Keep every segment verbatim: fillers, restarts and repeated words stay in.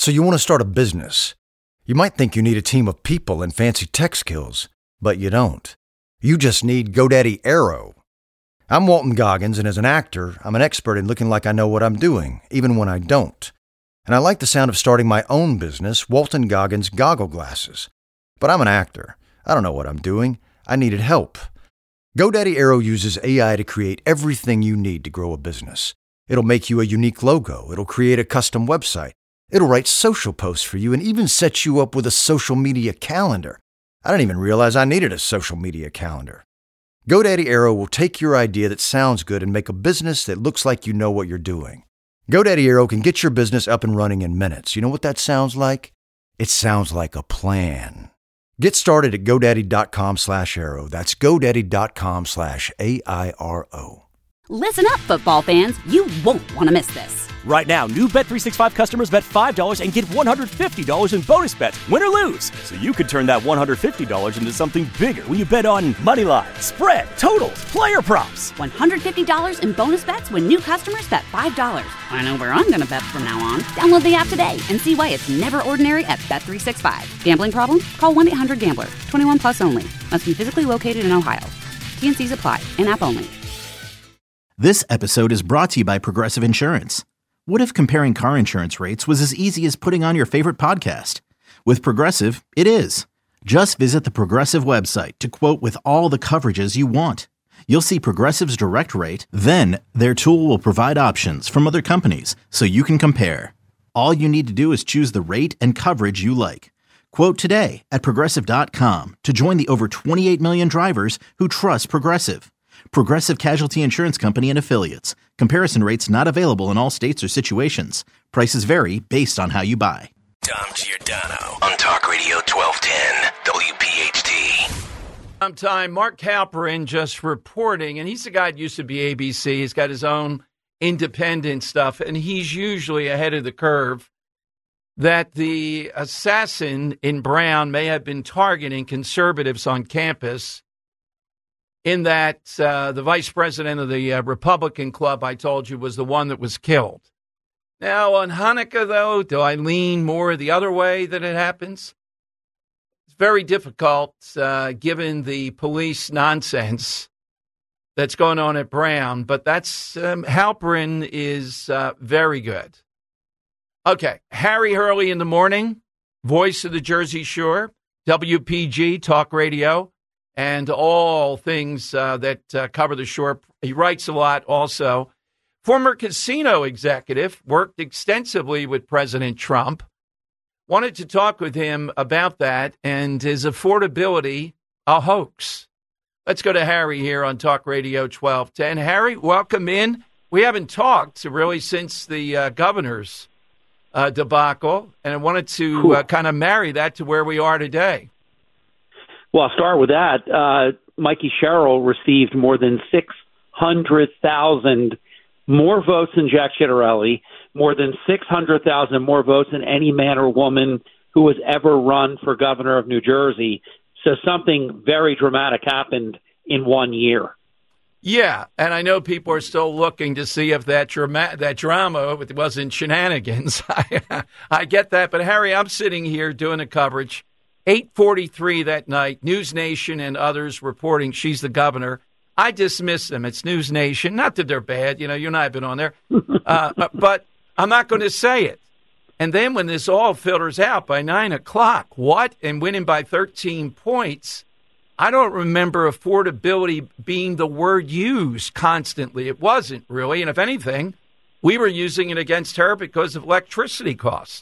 So you want to start a business. You might think you need a team of people and fancy tech skills, but you don't. You just need GoDaddy Aero. I'm Walton Goggins, and as an actor, I'm an expert in looking like I know what I'm doing, even when I don't. And I like the sound of starting my own business, Walton Goggins Goggle Glasses. But I'm an actor. I don't know what I'm doing. I needed help. GoDaddy Aero uses A I to create everything you need to grow a business. It'll make you a unique logo. It'll create a custom website. It'll write social posts for you and even set you up with a social media calendar. I didn't even realize I needed a social media calendar. GoDaddy Aero will take your idea that sounds good and make a business that looks like you know what you're doing. GoDaddy Aero can get your business up and running in minutes. You know what that sounds like? It sounds like a plan. Get started at GoDaddy.com slash Aero. That's GoDaddy.com slash A I R O. Listen up, football fans. You won't want to miss this. Right now, new Bet three sixty-five customers bet five dollars and get one hundred fifty dollars in bonus bets, win or lose. So you could turn that one hundred fifty dollars into something bigger when you bet on money line, spread, totals, player props. one hundred fifty dollars in bonus bets when new customers bet five dollars. I know where I'm going to bet from now on. Download the app today and see why it's never ordinary at Bet three sixty-five. Gambling problem? Call one eight hundred gambler. twenty-one plus only. Must be physically located in Ohio. T and C's apply. In-app only. This episode is brought to you by Progressive Insurance. What if comparing car insurance rates was as easy as putting on your favorite podcast? With Progressive, it is. Just visit the Progressive website to quote with all the coverages you want. You'll see Progressive's direct rate, then their tool will provide options from other companies so you can compare. All you need to do is choose the rate and coverage you like. Quote today at Progressive dot com to join the over twenty-eight million drivers who trust Progressive. Progressive Casualty Insurance Company and Affiliates. Comparison rates not available in all states or situations. Prices vary based on how you buy. Dom Giordano on Talk Radio twelve ten W P H T. Sometime, Mark Halperin just reporting, and he's the guy that used to be A B C. He's got his own independent stuff, and he's usually ahead of the curve, that the assassin in Brown may have been targeting conservatives on campus, in that uh, the vice president of the uh, Republican Club, I told you, was the one that was killed. Now, on Hanukkah, though, do I lean more the other way that it happens? It's very difficult, uh, given the police nonsense that's going on at Brown, but that's, um, Halperin is uh, very good. Okay, Harry Hurley in the morning, voice of the Jersey Shore, W P G, Talk Radio, and all things uh, that uh, cover the shore. He writes a lot also. Former casino executive, worked extensively with President Trump. Wanted to talk with him about that and his affordability, a hoax. Let's go to Harry here on Talk Radio twelve ten. Harry, welcome in. We haven't talked really since the uh, governor's uh, debacle, and I wanted to uh, kind of marry that to where we are today. Well, I'll start with that. Uh, Mikey Sherrill received more than six hundred thousand more votes than Jack Ciattarelli, more than six hundred thousand more votes than any man or woman who has ever run for governor of New Jersey. So something very dramatic happened in one year. Yeah, and I know people are still looking to see if that drama, that drama wasn't shenanigans. I, I get that. But, Harry, I'm sitting here doing a coverage. eight forty-three that night, News Nation and others reporting she's the governor. I dismiss them. It's News Nation. Not that they're bad. You know, you and I have been on there. Uh, but I'm not going to say it. And then when this all filters out by nine o'clock, what? And winning by thirteen points, I don't remember affordability being the word used constantly. It wasn't really. And if anything, we were using it against her because of electricity costs.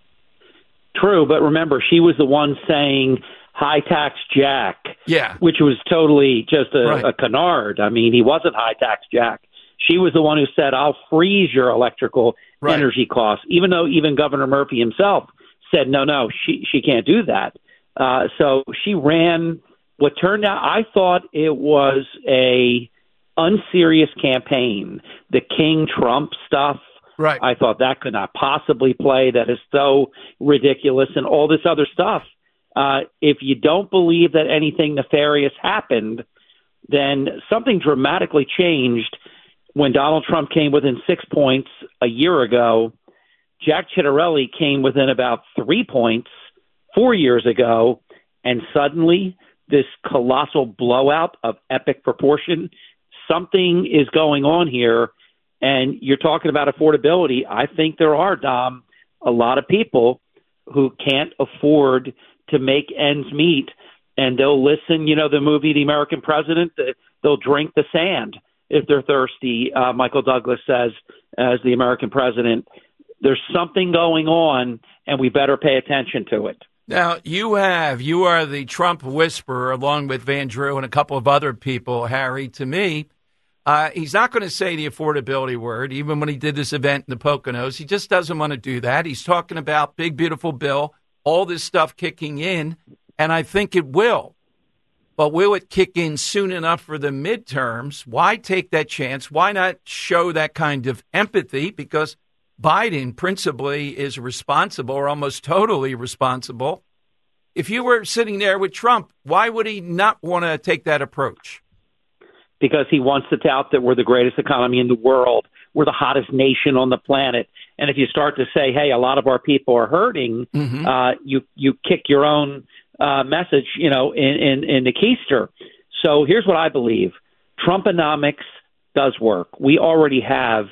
True, but remember, she was the one saying high tax Jack, yeah, which was totally just a, right. a canard. I mean, he wasn't high tax Jack. She was the one who said, I'll freeze your electrical right. energy costs, even though even Governor Murphy himself said, no, no, she, she can't do that. Uh, so she ran what turned out, I thought it was a unserious campaign. The King Trump stuff. Right. I thought that could not possibly play. That is so ridiculous, and all this other stuff. Uh, if you don't believe that anything nefarious happened, then something dramatically changed when Donald Trump came within six points a year ago Jack Ciattarelli came within about three points four years ago, and suddenly this colossal blowout of epic proportion. Something is going on here, and you're talking about affordability. I think there are, Dom, a lot of people who can't afford to make ends meet, and they'll listen, you know, the movie The American President, they'll drink the sand if they're thirsty, uh, Michael Douglas says, as the American president. There's something going on, and we better pay attention to it. Now, you have, you are the Trump whisperer, along with Van Drew and a couple of other people, Harry. To me, uh, he's not going to say the affordability word, even when he did this event in the Poconos. He just doesn't want to do that. He's talking about big, beautiful bill, all this stuff kicking in, and I think it will. But will it kick in soon enough for the midterms? Why take that chance? Why not show that kind of empathy? Because Biden principally is responsible, or almost totally responsible. If you were sitting there with Trump, why would he not want to take that approach? Because he wants to tout that we're the greatest economy in the world. We're the hottest nation on the planet. And if you start to say, hey, a lot of our people are hurting, mm-hmm. uh, you you kick your own uh, message, you know, in, in, in the keister. So here's what I believe. Trumponomics does work. We already have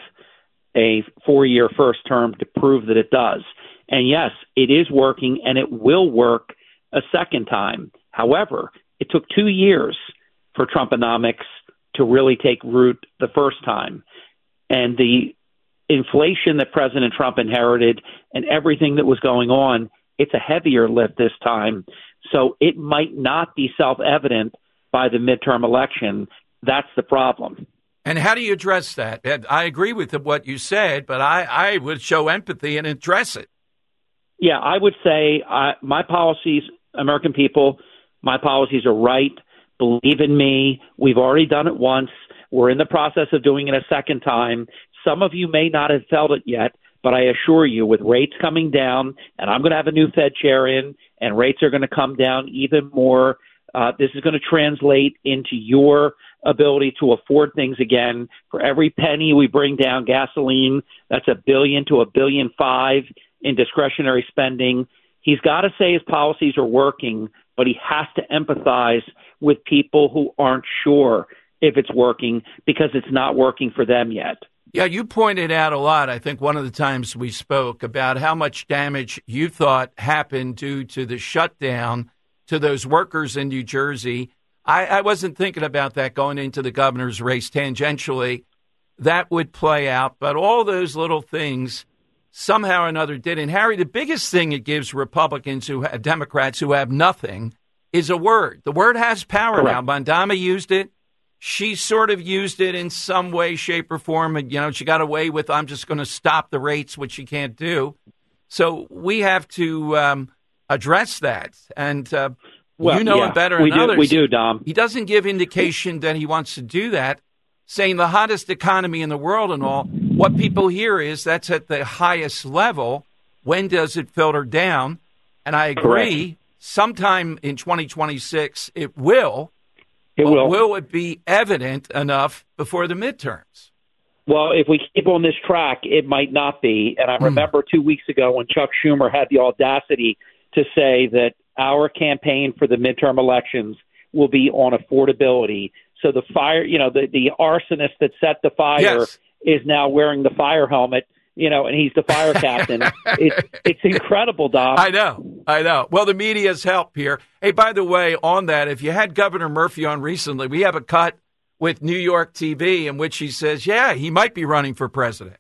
a four-year first term to prove that it does. And yes, it is working, and it will work a second time. However, it took two years for Trumponomics to really take root the first time. And the inflation that President Trump inherited and everything that was going on, it's a heavier lift this time. So it might not be self-evident by the midterm election. That's the problem. And how do you address that? I agree with what you said, but I, I would show empathy and address it. Yeah, I would say uh, my policies, American people, my policies are right. Believe in me. We've already done it once. We're in the process of doing it a second time. Some of you may not have felt it yet, but I assure you, with rates coming down, and I'm going to have a new Fed chair in, and rates are going to come down even more, uh, this is going to translate into your ability to afford things again. For every penny we bring down gasoline, that's a billion to a billion five in discretionary spending. He's got to say his policies are working, but he has to empathize with people who aren't sure if it's working because it's not working for them yet. Yeah, you pointed out a lot, I think, one of the times we spoke about how much damage you thought happened due to the shutdown to those workers in New Jersey. I, I wasn't thinking about that going into the governor's race tangentially. That would play out, but all those little things somehow or another did. And, Harry, the biggest thing it gives Republicans, who have, Democrats who have nothing, is a word. The word has power Correct. now. Mandama used it. She sort of used it in some way, shape, or form. And, you know, she got away with, I'm just going to stop the rates, which she can't do. So we have to um, address that. And uh, well, you know yeah, it better than we do, others. We do, Dom. He doesn't give indication that he wants to do that, saying the hottest economy in the world and all. What people hear is that's at the highest level. When does it filter down? And I agree, Correct. Sometime in twenty twenty-six it will. It but will. Will it be evident enough before the midterms? Well, if we keep on this track, it might not be. And I mm. remember two weeks ago when Chuck Schumer had the audacity to say that our campaign for the midterm elections will be on affordability. So the fire, you know, the, the arsonist that set the fire yes. is now wearing the fire helmet, you know, and he's the fire captain. it's, it's incredible, Dom. I know. I know. Well, the media's help here. Hey, by the way, on that, if you had Governor Murphy on recently, we have a cut with New York T V in which he says, yeah, he might be running for president.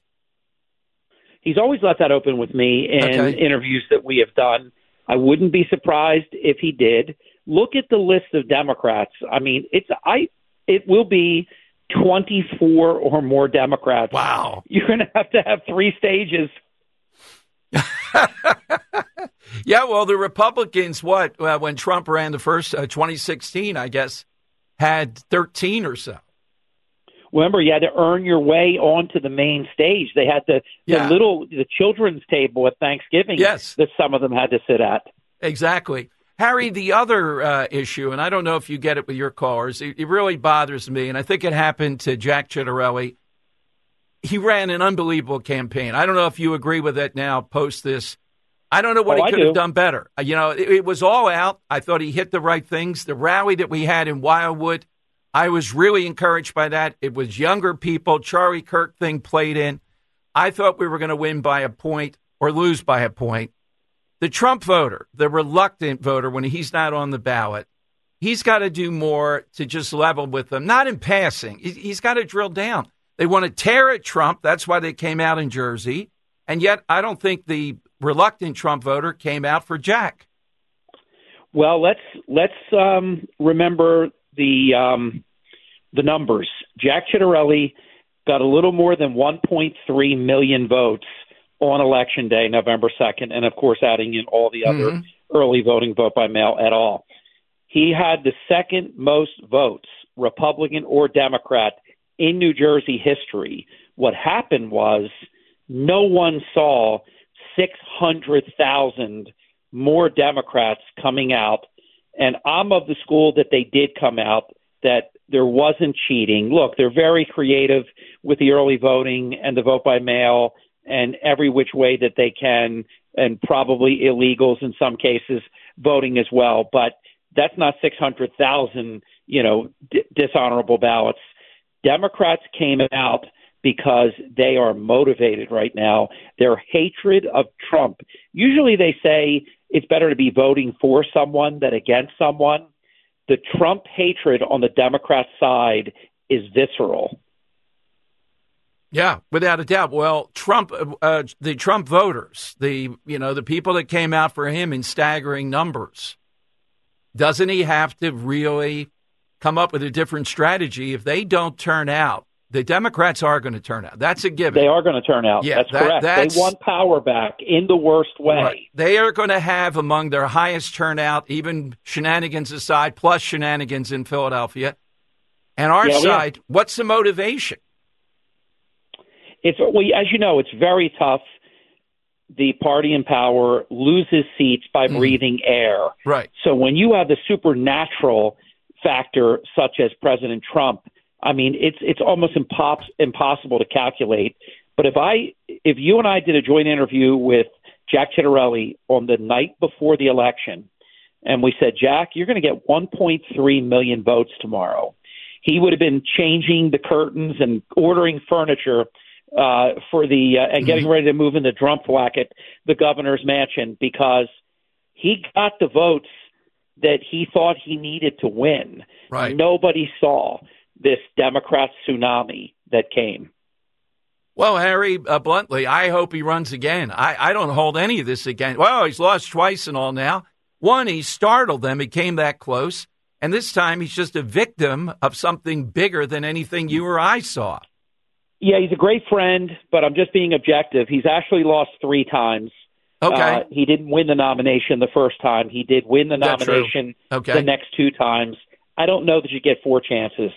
He's always left that open with me in okay. interviews that we have done. I wouldn't be surprised if he did. Look at the list of Democrats. I mean, it's I. It will be twenty-four or more Democrats. Wow. You're going to have to have three stages. Yeah, well, the Republicans, what, uh, when Trump ran the first, uh, twenty sixteen, I guess, had thirteen or so. Remember, you had to earn your way onto the main stage. They had the, yeah. the little, the children's table at Thanksgiving yes. that some of them had to sit at. Exactly. Harry, the other uh, issue, and I don't know if you get it with your callers, it, it really bothers me, and I think it happened to Jack Ciattarelli. he ran an unbelievable campaign. I don't know if you agree with it now, post this. I don't know what oh, he could have done better. You know, it, it was all out. I thought he hit the right things. The rally that we had in Wildwood, I was really encouraged by that. It was younger people. Charlie Kirk thing played in. I thought we were going to win by a point or lose by a point. The Trump voter, the reluctant voter, when he's not on the ballot, he's got to do more to just level with them, not in passing. He's got to drill down. They want to tear at Trump. That's why they came out in Jersey. And yet I don't think the reluctant Trump voter came out for Jack. Well, let's let's um, remember the um, the numbers. Jack Ciattarelli got a little more than one point three million votes on Election Day, November second, and, of course, adding in all the other mm-hmm. early voting vote by mail et al. He had the second most votes, Republican or Democrat, in New Jersey history. What happened was no one saw six hundred thousand more Democrats coming out, and I'm of the school that they did come out, that there wasn't cheating. Look, they're very creative with the early voting and the vote by mail and every which way that they can, and probably illegals in some cases voting as well. But that's not six hundred thousand, you know, d- dishonorable ballots. Democrats came out because they are motivated right now. Their hatred of Trump. Usually they say it's better to be voting for someone than against someone. The Trump hatred on the Democrat side is visceral. Yeah, without a doubt. Well, Trump, uh, the Trump voters, the you know the people that came out for him in staggering numbers, doesn't he have to really come up with a different strategy? If they don't turn out, the Democrats are going to turn out. That's a given. They are going to turn out. Yeah, that's that, correct. That's, they want power back in the worst way. Right. They are going to have among their highest turnout, even shenanigans aside, plus shenanigans in Philadelphia. And our yeah, side, yeah. What's the motivation? It's well, as you know, it's very tough. The party in power loses seats by mm. breathing air. Right. So when you have the supernatural factor such as President Trump, I mean, it's it's almost impos- impossible to calculate. But if I, if you and I did a joint interview with Jack Ciattarelli on the night before the election, and we said, Jack, you're going to get one point three million votes tomorrow, he would have been changing the curtains and ordering furniture uh, for the uh, and getting mm-hmm. ready to move in the Drumthwack at the governor's mansion, because he got the votes that he thought he needed to win. Right. Nobody saw this Democrat tsunami that came. Well, Harry, uh, bluntly, I hope he runs again. I, I don't hold any of this against. Well, he's lost twice and all now. One, he startled them. He came that close. And this time he's just a victim of something bigger than anything you or I saw. Yeah, he's a great friend, but I'm just being objective. He's actually lost three times. Okay. Uh, he didn't win the nomination the first time. He did win the nomination okay. the next two times. I don't know that you get four chances.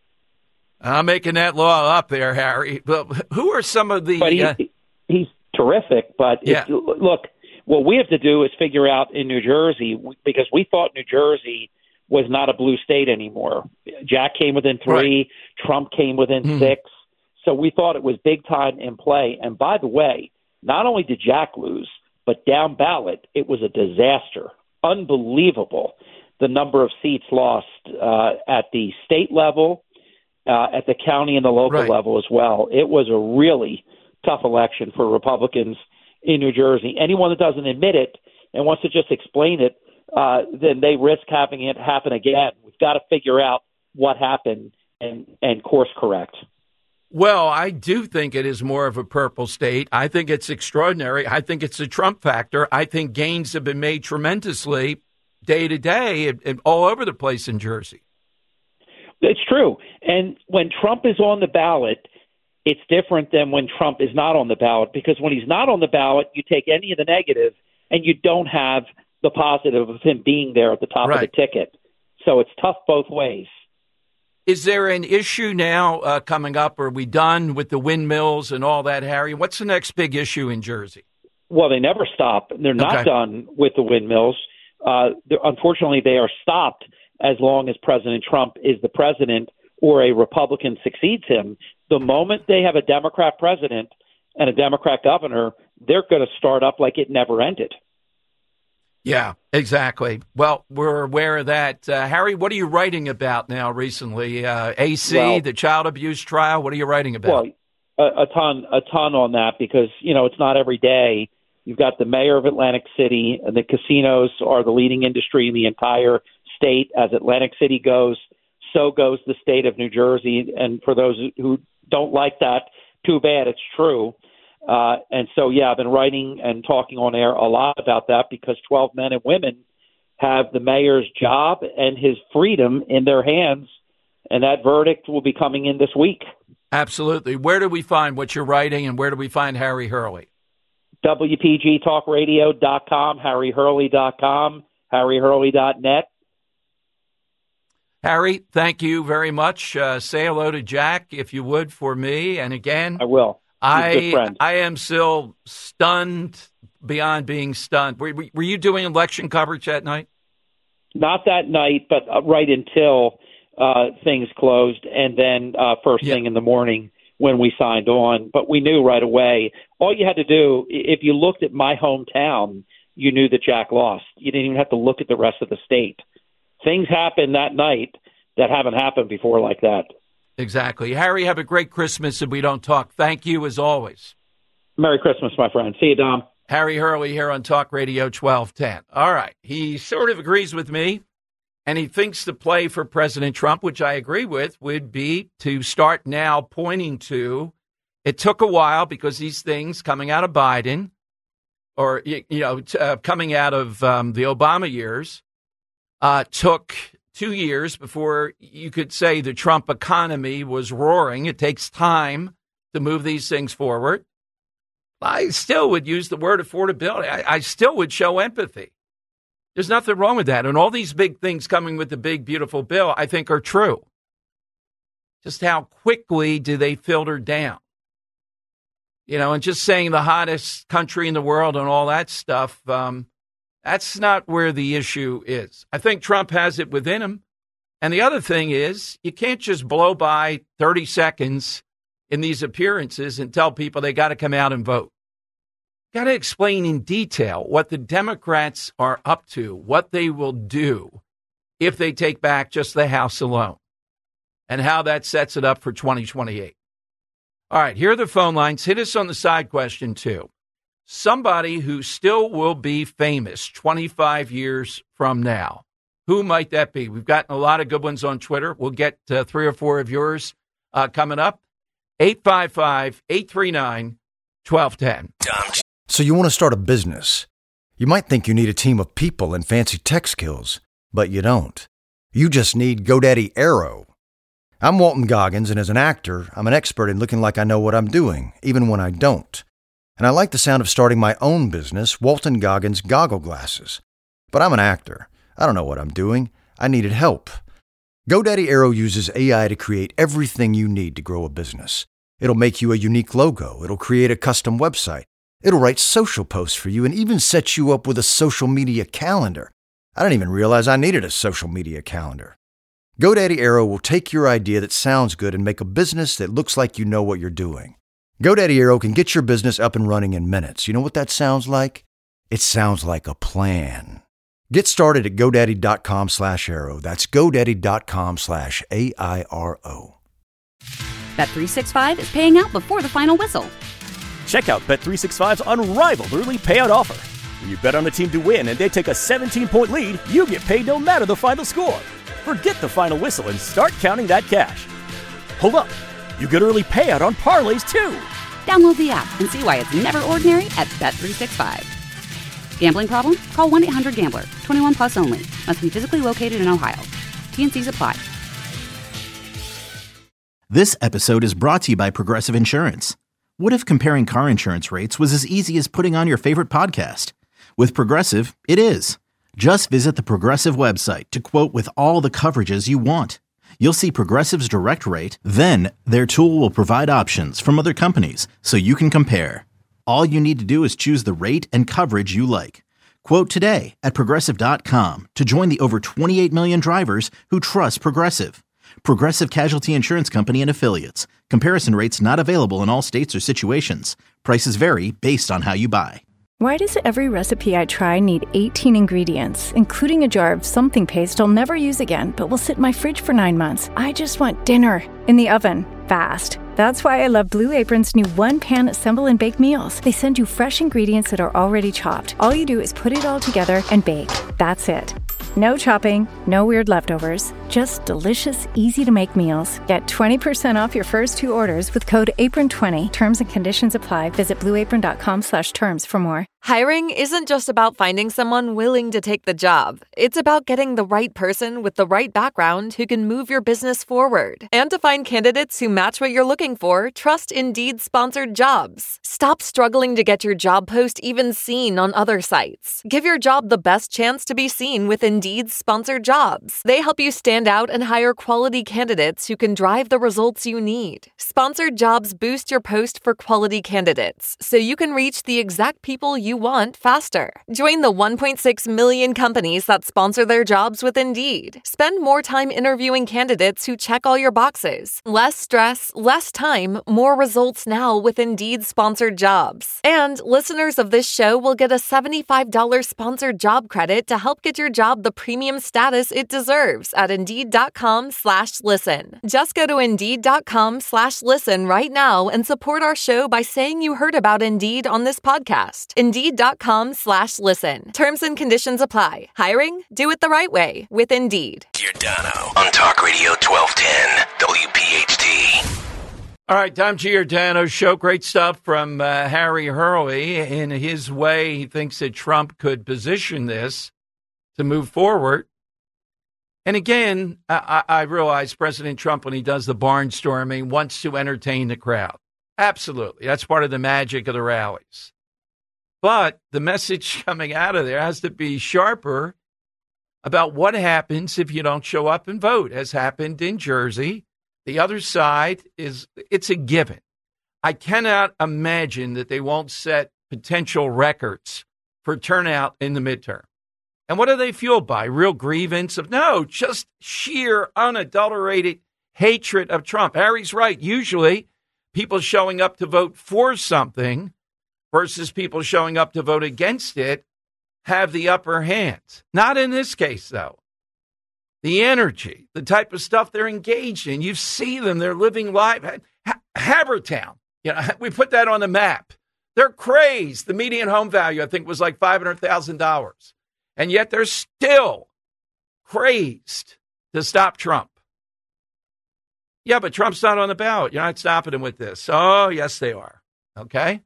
I'm making that law up there, Harry. But who are some of the... But he, uh, he's terrific. But yeah. if, look, what we have to do is figure out in New Jersey, because we thought New Jersey was not a blue state anymore. Jack came within three. Right. Trump came within mm. six. So we thought it was big time in play. And by the way, not only did Jack lose, but down ballot, it was a disaster. Unbelievable, the number of seats lost uh, at the state level, uh, at the county and the local right. level as well. It was a really tough election for Republicans in New Jersey. Anyone that doesn't admit it and wants to just explain it, uh, then they risk having it happen again. We've got to figure out what happened and, and course correct. Well, I do think it is more of a purple state. I think it's extraordinary. I think it's a Trump factor. I think gains have been made tremendously day to day and, and all over the place in Jersey. It's true. And when Trump is on the ballot, it's different than when Trump is not on the ballot, because when he's not on the ballot, you take any of the negative and you don't have the positive of him being there at the top right. of the ticket. So it's tough both ways. Is there an issue now uh, coming up? Are we done with the windmills and all that, Harry? What's the next big issue in Jersey? Well, they never stop. They're not okay. done with the windmills. Uh, unfortunately, they are stopped as long as President Trump is the president or a Republican succeeds him. The moment they have a Democrat president and a Democrat governor, they're going to start up like it never ended. Yeah, exactly. Well, we're aware of that. Uh, Harry, what are you writing about now recently? Uh, A C, well, the child abuse trial, what are you writing about? Well, a, a ton, a ton on that because, you know, it's not every day. You've got the mayor of Atlantic City, and the casinos are the leading industry in the entire state. As Atlantic City goes, so goes the state of New Jersey. And for those who don't like that, too bad, it's true. Uh, and so, yeah, I've been writing and talking on air a lot about that because twelve men and women have the mayor's job and his freedom in their hands, and that verdict will be coming in this week. Absolutely. Where do we find what you're writing, and where do we find Harry Hurley? W P G talk radio dot com, harry hurley dot com, harry hurley dot net. Harry, thank you very much. Uh, say hello to Jack, if you would, for me. And again, I will. I I am still stunned beyond being stunned. Were, were you doing election coverage that night? Not that night, but right until uh, things closed, and then uh, first yeah. thing in the morning when we signed on. But we knew right away. All you had to do, if you looked at my hometown, you knew that Jack lost. You didn't even have to look at the rest of the state. Things happened that night that haven't happened before like that. Exactly. Harry, have a great Christmas if we don't talk. Thank you as always. Merry Christmas, my friend. See you, Dom. Harry Hurley here on Talk Radio twelve ten. All right. He sort of agrees with me, and he thinks the play for President Trump, which I agree with, would be to start now pointing to, it took a while because these things coming out of Biden or, you know, uh, coming out of um, the Obama years uh, took two years before you could say the Trump economy was roaring. It takes time to move these things forward. I still would use the word affordability. I, I still would show empathy. There's nothing wrong with that. And all these big things coming with the big, beautiful bill, I think are true. Just how quickly do they filter down? You know, and just saying the hottest country in the world and all that stuff, um, that's not where the issue is. I think Trump has it within him. And the other thing is, you can't just blow by thirty seconds in these appearances and tell people they got to come out and vote. Got to explain in detail what the Democrats are up to, what they will do if they take back just the House alone, and how that sets it up for twenty twenty-eight. All right, here are the phone lines. Hit us on the side question, too. Somebody who still will be famous twenty-five years from now. Who might that be? We've gotten a lot of good ones on Twitter. We'll get uh, three or four of yours uh, coming up. eight five five, eight three nine, one two one zero. So you want to start a business. You might think you need a team of people and fancy tech skills, but you don't. You just need GoDaddy Aero. I'm Walton Goggins, and as an actor, I'm an expert in looking like I know what I'm doing, even when I don't. And I like the sound of starting my own business, Walton Goggins Goggle Glasses. But I'm an actor. I don't know what I'm doing. I needed help. GoDaddy Aero uses A I to create everything you need to grow a business. It'll make you a unique logo. It'll create a custom website. It'll write social posts for you and even set you up with a social media calendar. I didn't even realize I needed a social media calendar. GoDaddy Aero will take your idea that sounds good and make a business that looks like you know what you're doing. GoDaddy Aero can get your business up and running in minutes. You know what that sounds like? It sounds like a plan. Get started at GoDaddy.com slash Aero. That's GoDaddy.com slash A I R O. Bet three sixty-five is paying out before the final whistle. Check out Bet three sixty-five's unrivaled early payout offer. When you bet on a team to win and they take a seventeen-point lead, you get paid no matter the final score. Forget the final whistle and start counting that cash. Hold up. You get early payout on parlays, too. Download the app and see why it's never ordinary at Bet three sixty-five. Gambling problem? Call one eight hundred gambler. twenty-one plus only. Must be physically located in Ohio. T N Cs apply. This episode is brought to you by Progressive Insurance. What if comparing car insurance rates was as easy as putting on your favorite podcast? With Progressive, it is. Just visit the Progressive website to quote with all the coverages you want. You'll see Progressive's direct rate, then their tool will provide options from other companies so you can compare. All you need to do is choose the rate and coverage you like. Quote today at Progressive dot com to join the over twenty-eight million drivers who trust Progressive. Progressive Casualty Insurance Company and Affiliates. Comparison rates not available in all states or situations. Prices vary based on how you buy. Why does every recipe I try need eighteen ingredients, including a jar of something paste I'll never use again, but will sit in my fridge for nine months? I just want dinner in the oven, fast. That's why I love Blue Apron's new one-pan assemble and bake meals. They send you fresh ingredients that are already chopped. All you do is put it all together and bake. That's it. No chopping, no weird leftovers, just delicious, easy-to-make meals. Get twenty percent off your first two orders with code apron twenty. Terms and conditions apply. Visit blueapron.com slash terms for more. Hiring isn't just about finding someone willing to take the job. It's about getting the right person with the right background who can move your business forward. And to find candidates who match what you're looking for, trust Indeed-sponsored jobs. Stop struggling to get your job post even seen on other sites. Give your job the best chance to be seen with Indeed-sponsored jobs. They help you stand out and hire quality candidates who can drive the results you need. Sponsored jobs boost your post for quality candidates, so you can reach the exact people you want faster. Join the one point six million companies that sponsor their jobs with Indeed. Spend more time interviewing candidates who check all your boxes. Less stress, less time, more results now with Indeed-sponsored jobs. And listeners of this show will get a seventy-five dollars sponsored job credit to help get your job the premium status it deserves at Indeed.com slash listen. Just go to Indeed.com slash listen right now and support our show by saying you heard about Indeed on this podcast. Indeed.com slash listen. Terms and conditions apply. Hiring? Do it the right way with Indeed. Giordano on Talk Radio twelve ten W P H T. All right, Tom Giordano's show. Great stuff from uh, Harry Hurley. In his way, he thinks that Trump could position this to move forward. And again, I, I realize President Trump, when he does the barnstorming, wants to entertain the crowd. Absolutely. That's part of the magic of the rallies. But the message coming out of there has to be sharper about what happens if you don't show up and vote, as happened in Jersey. The other side is, it's a given. I cannot imagine that they won't set potential records for turnout in the midterm. And what are they fueled by? Real grievance of, no, just sheer unadulterated hatred of Trump. Harry's right. Usually people showing up to vote for something versus people showing up to vote against it have the upper hand. Not in this case, though. The energy, the type of stuff they're engaged in, you see them, they're living life. Ha- Havertown, you know, we put that on the map. They're crazed. The median home value, I think, was like five hundred thousand dollars. And yet they're still crazed to stop Trump. Yeah, but Trump's not on the ballot. You're not stopping him with this. Oh, yes, they are. Okay?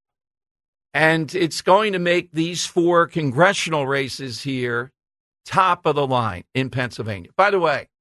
And it's going to make these four congressional races here top of the line in Pennsylvania. By the way,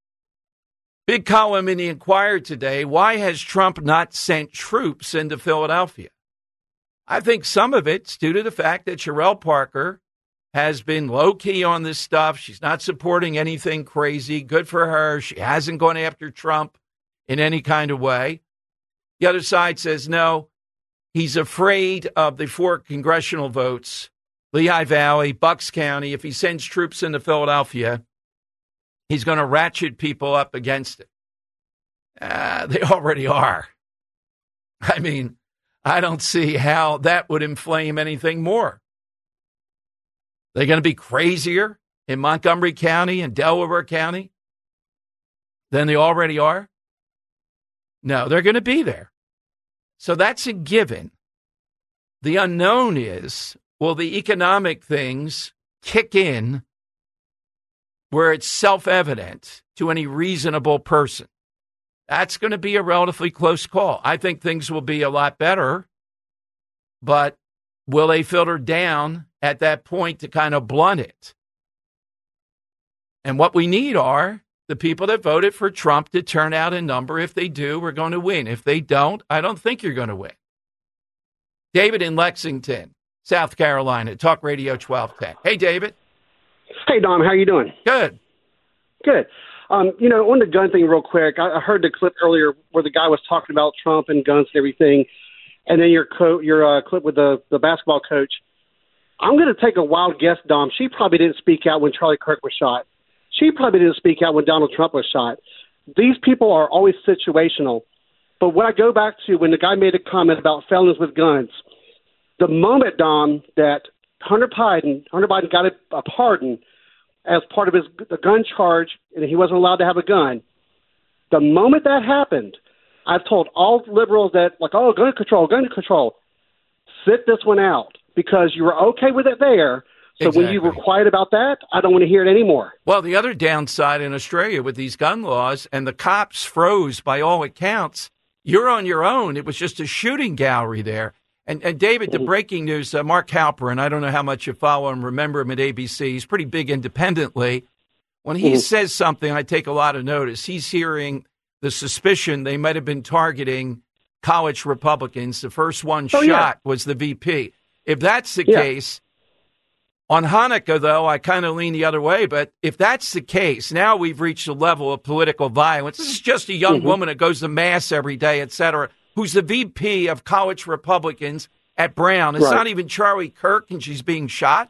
big column in the Inquirer today, why has Trump not sent troops into Philadelphia? I think some of it's due to the fact that Sherelle Parker has been low-key on this stuff. She's not supporting anything crazy. Good for her. She hasn't gone after Trump in any kind of way. The other side says, no, he's afraid of the four congressional votes, Lehigh Valley, Bucks County. If he sends troops into Philadelphia, he's going to ratchet people up against it. Uh, they already are. I mean, I don't see how that would inflame anything more. They're going to be crazier in Montgomery County and Delaware County than they already are? No, they're going to be there. So that's a given. The unknown is, will the economic things kick in where it's self-evident to any reasonable person? That's going to be a relatively close call. I think things will be a lot better, but will they filter down at that point to kind of blunt it? And what we need are the people that voted for Trump to turn out a number. If they do, we're going to win. If they don't, I don't think you're going to win. David in Lexington, South Carolina, Talk Radio twelve ten. Hey, David. Hey, Dom. How you doing? Good. Good. Um, you know, on the gun thing real quick, I, I heard the clip earlier where the guy was talking about Trump and guns and everything, and then your, co- your uh, clip with the, the basketball coach. I'm going to take a wild guess, Dom. She probably didn't speak out when Charlie Kirk was shot. She probably didn't speak out when Donald Trump was shot. these people are always situational. But when I go back to when the guy made a comment about felons with guns, the moment, Dom, that Hunter Biden, Hunter Biden got a, a pardon as part of his the gun charge, and he wasn't allowed to have a gun. The moment that happened, I've told all liberals that, like, oh, gun control, gun control, sit this one out because you were okay with it there. So exactly. When you were quiet about that, I don't want to hear it anymore. Well, the other downside in Australia with these gun laws, and the cops froze by all accounts, you're on your own. It was just a shooting gallery there. And, and David, the breaking news, uh, Mark Halperin, I don't know how much you follow him, remember him at A B C. He's pretty big independently. When he mm-hmm. says something, I take a lot of notice. He's hearing the suspicion they might have been targeting college Republicans. The first one oh, shot yeah. was the V P. If that's the yeah. case, on Hanukkah, though, I kind of lean the other way. But if that's the case, now we've reached a level of political violence. This is just a young mm-hmm. woman that goes to Mass every day, et cetera, who's the V P of college Republicans at Brown. It's right. not even Charlie Kirk, and she's being shot.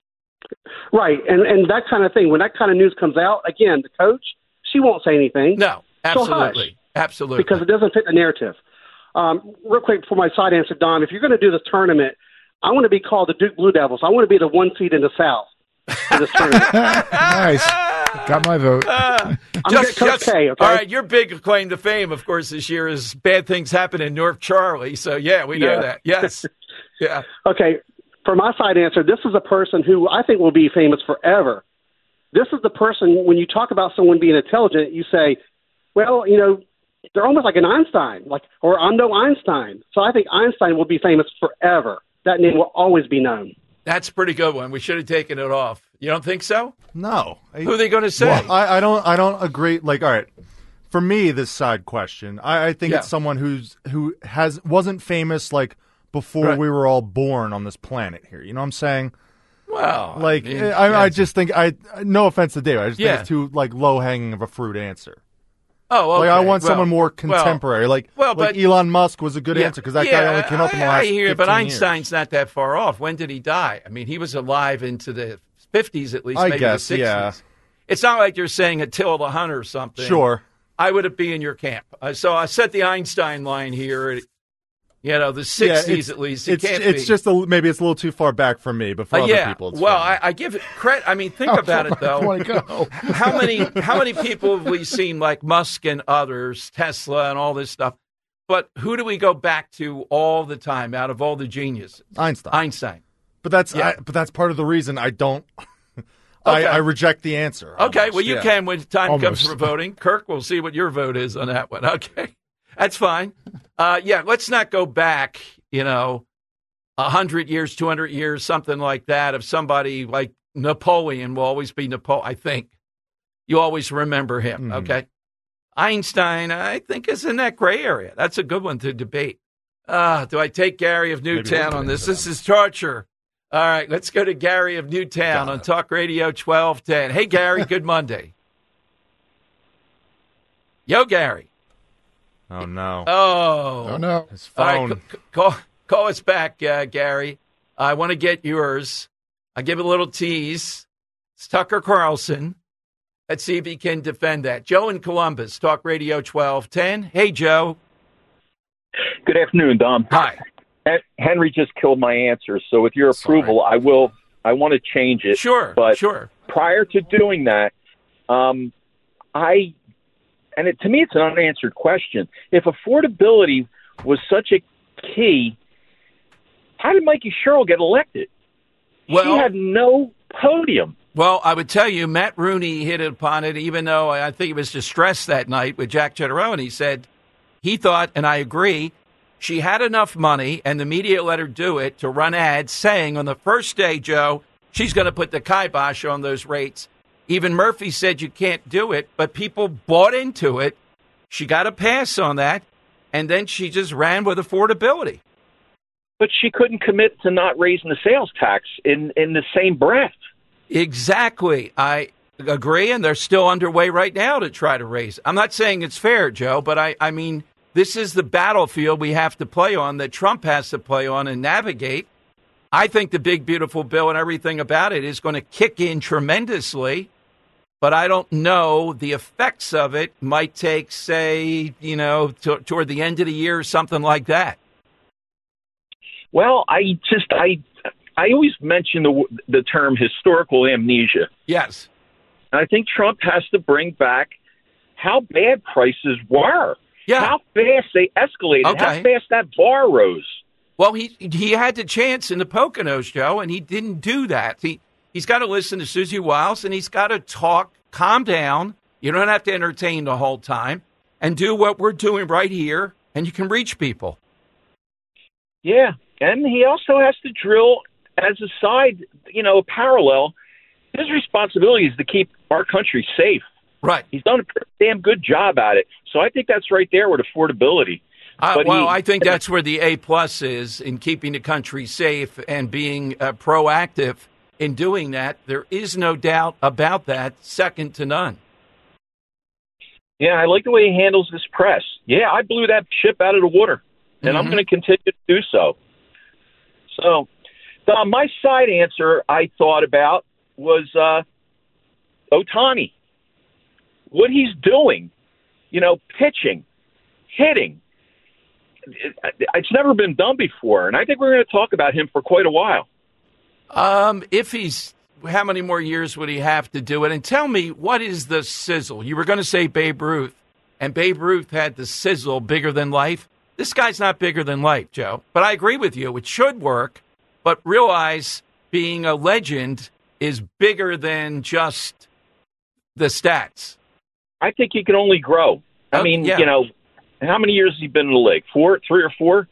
Right, and and that kind of thing. When that kind of news comes out, again, the coach, she won't say anything. No, absolutely, so absolutely, because it doesn't fit the narrative. Um, real quick for my side answer, Don, if you're going to do this tournament, I want to be called the Duke Blue Devils. I want to be the one seed in the South for this tournament. Nice. Got my vote. Uh, I'm just, Coach just, K, okay? All right, your big claim to fame, of course, this year is bad things happen in North Charlie. So, yeah, we know yeah. that. Yes. Yeah. Okay, for my side answer, this is a person who I think will be famous forever. This is the person, when you talk about someone being intelligent, you say, well, you know, they're almost like an Einstein, like, or I'm no Einstein. So I think Einstein will be famous forever. That name will always be known. That's a pretty good one. We should have taken it off. You don't think so? No. Who are they going to say? Well, I, I don't. I don't agree. Like, all right, for me, this side question, I, I think Yeah. it's someone who's who has wasn't famous like before Right. we were all born on this planet here. You know what I'm saying? Well, Like, I, mean, I, I yes. just think I. No offense to David, I just Yeah. think it's too like low hanging of a fruit answer. Oh, okay. Like, I want well, someone more contemporary. Well, like, well, like but, Elon Musk was a good yeah, answer because that yeah, guy only came up in the I, last I hear, but fifteen Einstein's years. not that far off. When did he die? I mean, he was alive into the fifties at least, I maybe guess, the sixties. yeah. It's not like you're saying Attila Hunt or something. Sure. I would be in your camp. Uh, so I set the Einstein line here. You know, the sixties yeah, at least. It it's can't it's be. just a, maybe it's a little too far back for me, but for Uh, other yeah. people, it's well, fine. I, I give it credit. I mean, think How about it far though. I go. How many how many people have we seen like Musk and others, Tesla and all this stuff? But who do we go back to all the time out of all the geniuses? Einstein. Einstein. But that's Yeah. I, but that's part of the reason I don't. I, Okay. I reject the answer. Okay, almost, well, you yeah. can when time comes Almost. for voting. Kirk, we'll see what your vote is on that one. Okay, that's fine. Uh, yeah, let's not go back, you know, one hundred years, two hundred years, something like that, of somebody like Napoleon will always be Napoleon, I think. You always remember him, Mhm. okay? Einstein, I think, is in that gray area. That's a good one to debate. Uh, do I take Gary of Newtown we'll on get this? into This is torture. All right, let's go to Gary of Newtown Got on it. Talk Radio twelve ten. Hey, Gary, good Monday. Yo, Gary. Oh no! Oh. Oh, no. His All phone. right, c- call, call us back, uh, Gary. I want to get yours. I give it a little tease. It's Tucker Carlson. Let's see if he can defend that. Joe in Columbus, Talk Radio twelve ten. Hey, Joe. Good afternoon, Dom. Hi. Hen- Henry just killed my answer, so with your Sorry. approval, I will. I want to change it. Sure, but sure. prior to doing that, um, I and it, to me, it's an unanswered question. If affordability was such a key, how did Mikey Sherrill get elected? Well, he had no podium. Well, I would tell you, Matt Rooney hit upon it, even though I think he was distressed that night with Jack Ciattarone. He said he thought, and I agree, she had enough money, and the media let her do it, to run ads saying on the first day, Joe, she's going to put the kibosh on those rates. Even Murphy said you can't do it, but people bought into it. She got a pass on that, and then she just ran with affordability. But she couldn't commit to not raising the sales tax in, in the same breath. Exactly. I agree, and they're still underway right now to try to raise it. I'm not saying it's fair, Joe, but I, I mean, this is the battlefield we have to play on, that Trump has to play on and navigate. I think the big, beautiful bill and everything about it is going to kick in tremendously, but I don't know the effects of it might take, say, you know, t- toward the end of the year or something like that. Well, I just I I always mention the the term historical amnesia. Yes. And I think Trump has to bring back how bad prices were. Yeah. How fast they escalated. Okay. How fast that bar rose. Well, he he had the chance in the Poconos, Joe, and he didn't do that. He he's got to listen to Susie Wiles, and he's got to talk. Calm down. You don't have to entertain the whole time, and do what we're doing right here, and you can reach people. Yeah, and he also has to drill as a side, you know, parallel. His responsibility is to keep our country safe. Right. He's done a pretty damn good job at it. So I think that's right there with affordability. Uh, But well, he- I think that's where the A plus is in keeping the country safe and being uh, proactive in doing that. There is no doubt about that, second to none. Yeah, I like the way he handles this press. Yeah, I blew that ship out of the water, and I'm Mhm. going to continue to do so. So, Dom, my side answer I thought about was uh, Ohtani. What he's doing, you know, pitching, hitting. It, it's never been done before, and I think we're going to talk about him for quite a while. Um, if he's, how many more years would he have to do it? And tell me, what is the sizzle? You were going to say Babe Ruth, and Babe Ruth had the sizzle bigger than life. This guy's not bigger than life, Joe. But I agree with you. It should work, but realize being a legend is bigger than just the stats. I think he can only grow. I Oh, mean, yeah. you know, how many years has he been in the league? Four, three or four?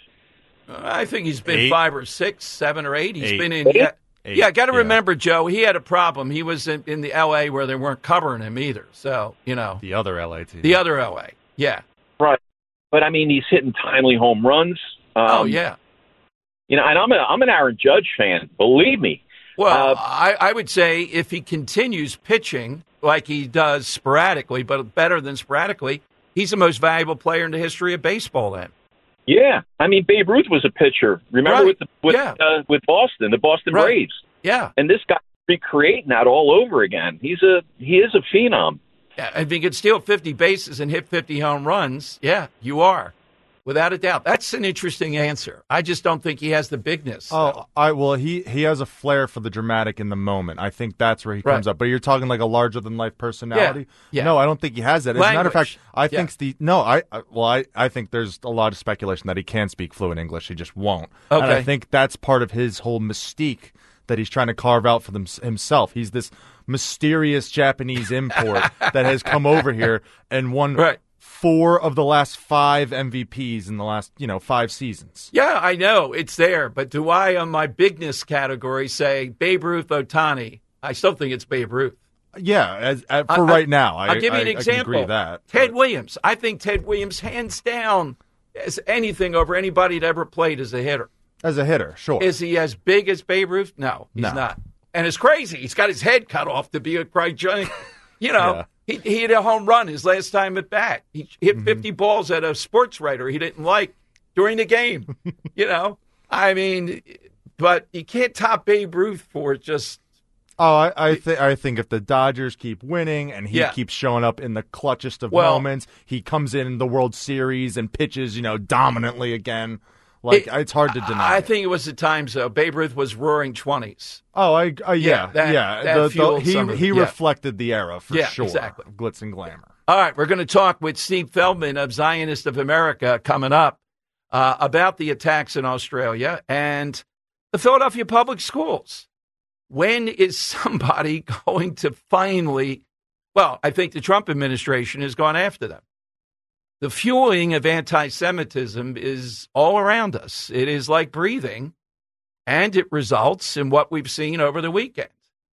I think he's been Eight. five or six, seven or eight. He's Eight. been in. Eight? Yeah, Eight, yeah got to yeah. remember, Joe. He had a problem. He was in, in the L A where they weren't covering him either. So you know, The other L A team. the other L A. Yeah. Right. But I mean, he's hitting timely home runs. Um, oh yeah. You know, and I'm a I'm an Aaron Judge fan. Believe me. Well, Uh, I, I would say if he continues pitching like he does sporadically, but better than sporadically, he's the most valuable player in the history of baseball. Then. Yeah, I mean, Babe Ruth was a pitcher. Remember Right. with the, with Yeah. uh, with Boston, the Boston Right. Braves, Yeah. and this guy recreating that all over again. He's a he is a phenom. Yeah, if he could steal fifty bases and hit fifty home runs, yeah, you are. Without a doubt. That's an interesting answer. I just don't think he has the bigness. Oh, I well, he he has a flair for the dramatic in the moment. I think that's where he comes Right. up. But you're talking like a larger than life personality. Yeah. No, I don't think he has that. As a matter of Language. fact, I Yeah. think Steve. No, I, I well, I, I think there's a lot of speculation that he can speak fluent English. He just won't. And I Okay. think that's part of his whole mystique that he's trying to carve out for them, himself. He's this mysterious Japanese import that has come over here and won Right. four of the last five M V Ps in the last, you know, five seasons. Yeah, I know. It's there. But do I, on my bigness category, say Babe Ruth, Ohtani? I still think it's Babe Ruth. Yeah, as, as, I- for I- right now, I, I'll give you I- an I can example. agree with that. Ted Williams. I think Ted Williams, hands down, as anything over anybody that ever played as a hitter. As a hitter, sure. Is he as big as Babe Ruth? No, he's No. not. And it's crazy. He's got his head cut off to be a great giant. You know, he, he hit a home run his last time at bat. He hit Mm-hmm. fifty balls at a sports writer he didn't like during the game. You know, I mean, but you can't top Babe Ruth for just. Oh, I, I think I think if the Dodgers keep winning and he Yeah. keeps showing up in the clutchest of Well- moments, he comes in the World Series and pitches, you know, dominantly again. Like It- it's hard to deny. I it. think it was the times though. Babe Ruth was roaring twenties. Oh, I uh, yeah, Yeah, that- yeah. that The- the- fueled he some of it, he yeah. reflected the era for Yeah, sure. exactly. Of glitz and glamour. All right, we're going to talk with Steve Feldman of Zionist of America coming up uh, about the attacks in Australia and the Philadelphia public schools. When is somebody going to finally, well, I think the Trump administration has gone after them. The fueling of anti-Semitism is all around us. It is like breathing, and it results in what we've seen over the weekend.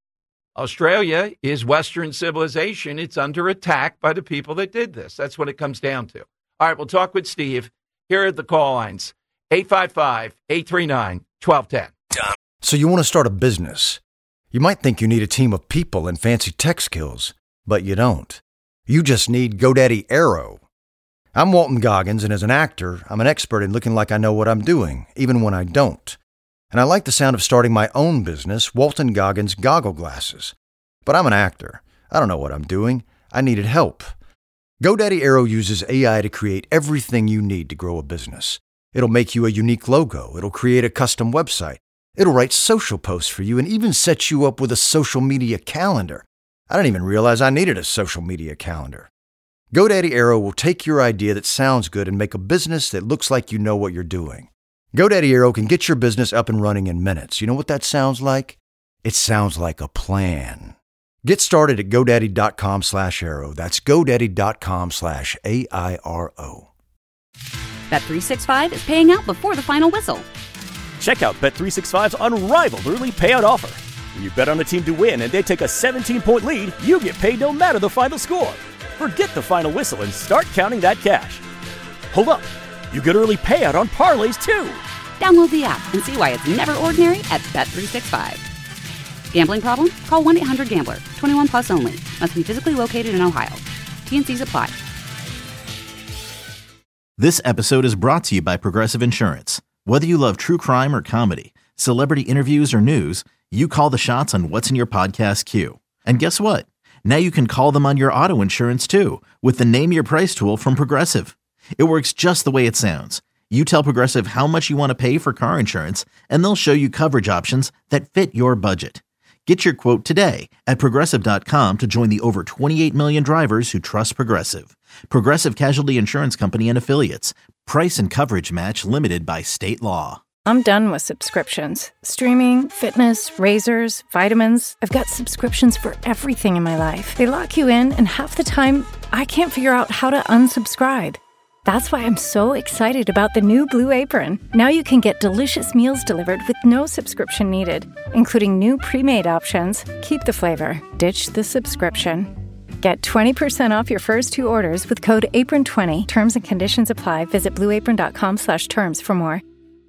Australia is Western civilization. It's under attack by the people that did this. That's what it comes down to. All right, we'll talk with Steve. Here are the call lines, eight five five, eight three nine, one two one zero. So you want to start a business. You might think you need a team of people and fancy tech skills, but you don't. You just need GoDaddy Aero. I'm Walton Goggins, and as an actor, I'm an expert in looking like I know what I'm doing, even when I don't. And I like the sound of starting my own business, Walton Goggins Goggle Glasses. But I'm an actor. I don't know what I'm doing. I needed help. GoDaddy Aero uses A I to create everything you need to grow a business. It'll make you a unique logo. It'll create a custom website. It'll write social posts for you and even set you up with a social media calendar. I didn't even realize I needed a social media calendar. GoDaddy Aero will take your idea that sounds good and make a business that looks like you know what you're doing. GoDaddy Aero can get your business up and running in minutes. You know what that sounds like? It sounds like a plan. Get started at GoDaddy.com slash Aero. That's GoDaddy.com slash A I R O. Bet three sixty-five is paying out before the final whistle. Check out Bet three sixty-five's unrivaled early payout offer. When you bet on a team to win and they take a seventeen-point lead, you get paid no matter the final score. Forget the final whistle and start counting that cash. Hold up. You get early payout on parlays, too. Download the app and see why it's never ordinary at Bet three sixty-five. Gambling problem? Call one eight hundred gambler. twenty-one plus only. Must be physically located in Ohio. T N Cs apply. This episode is brought to you by Progressive Insurance. Whether you love true crime or comedy, celebrity interviews or news, you call the shots on what's in your podcast queue. And guess what? Now you can call them on your auto insurance too with the Name Your Price tool from Progressive. It works just the way it sounds. You tell Progressive how much you want to pay for car insurance, and they'll show you coverage options that fit your budget. Get your quote today at Progressive dot com to join the over twenty-eight million drivers who trust Progressive. Progressive Casualty Insurance Company and Affiliates. Price and coverage match limited by state law. I'm done with subscriptions. Streaming, fitness, razors, vitamins. I've got subscriptions for everything in my life. They lock you in, and half the time, I can't figure out how to unsubscribe. That's why I'm so excited about the new Blue Apron. Now you can get delicious meals delivered with no subscription needed, including new pre-made options. Keep the flavor, ditch the subscription. Get twenty percent off your first two orders with code apron twenty. Terms and conditions apply. Visit blueapron.com slash terms for more.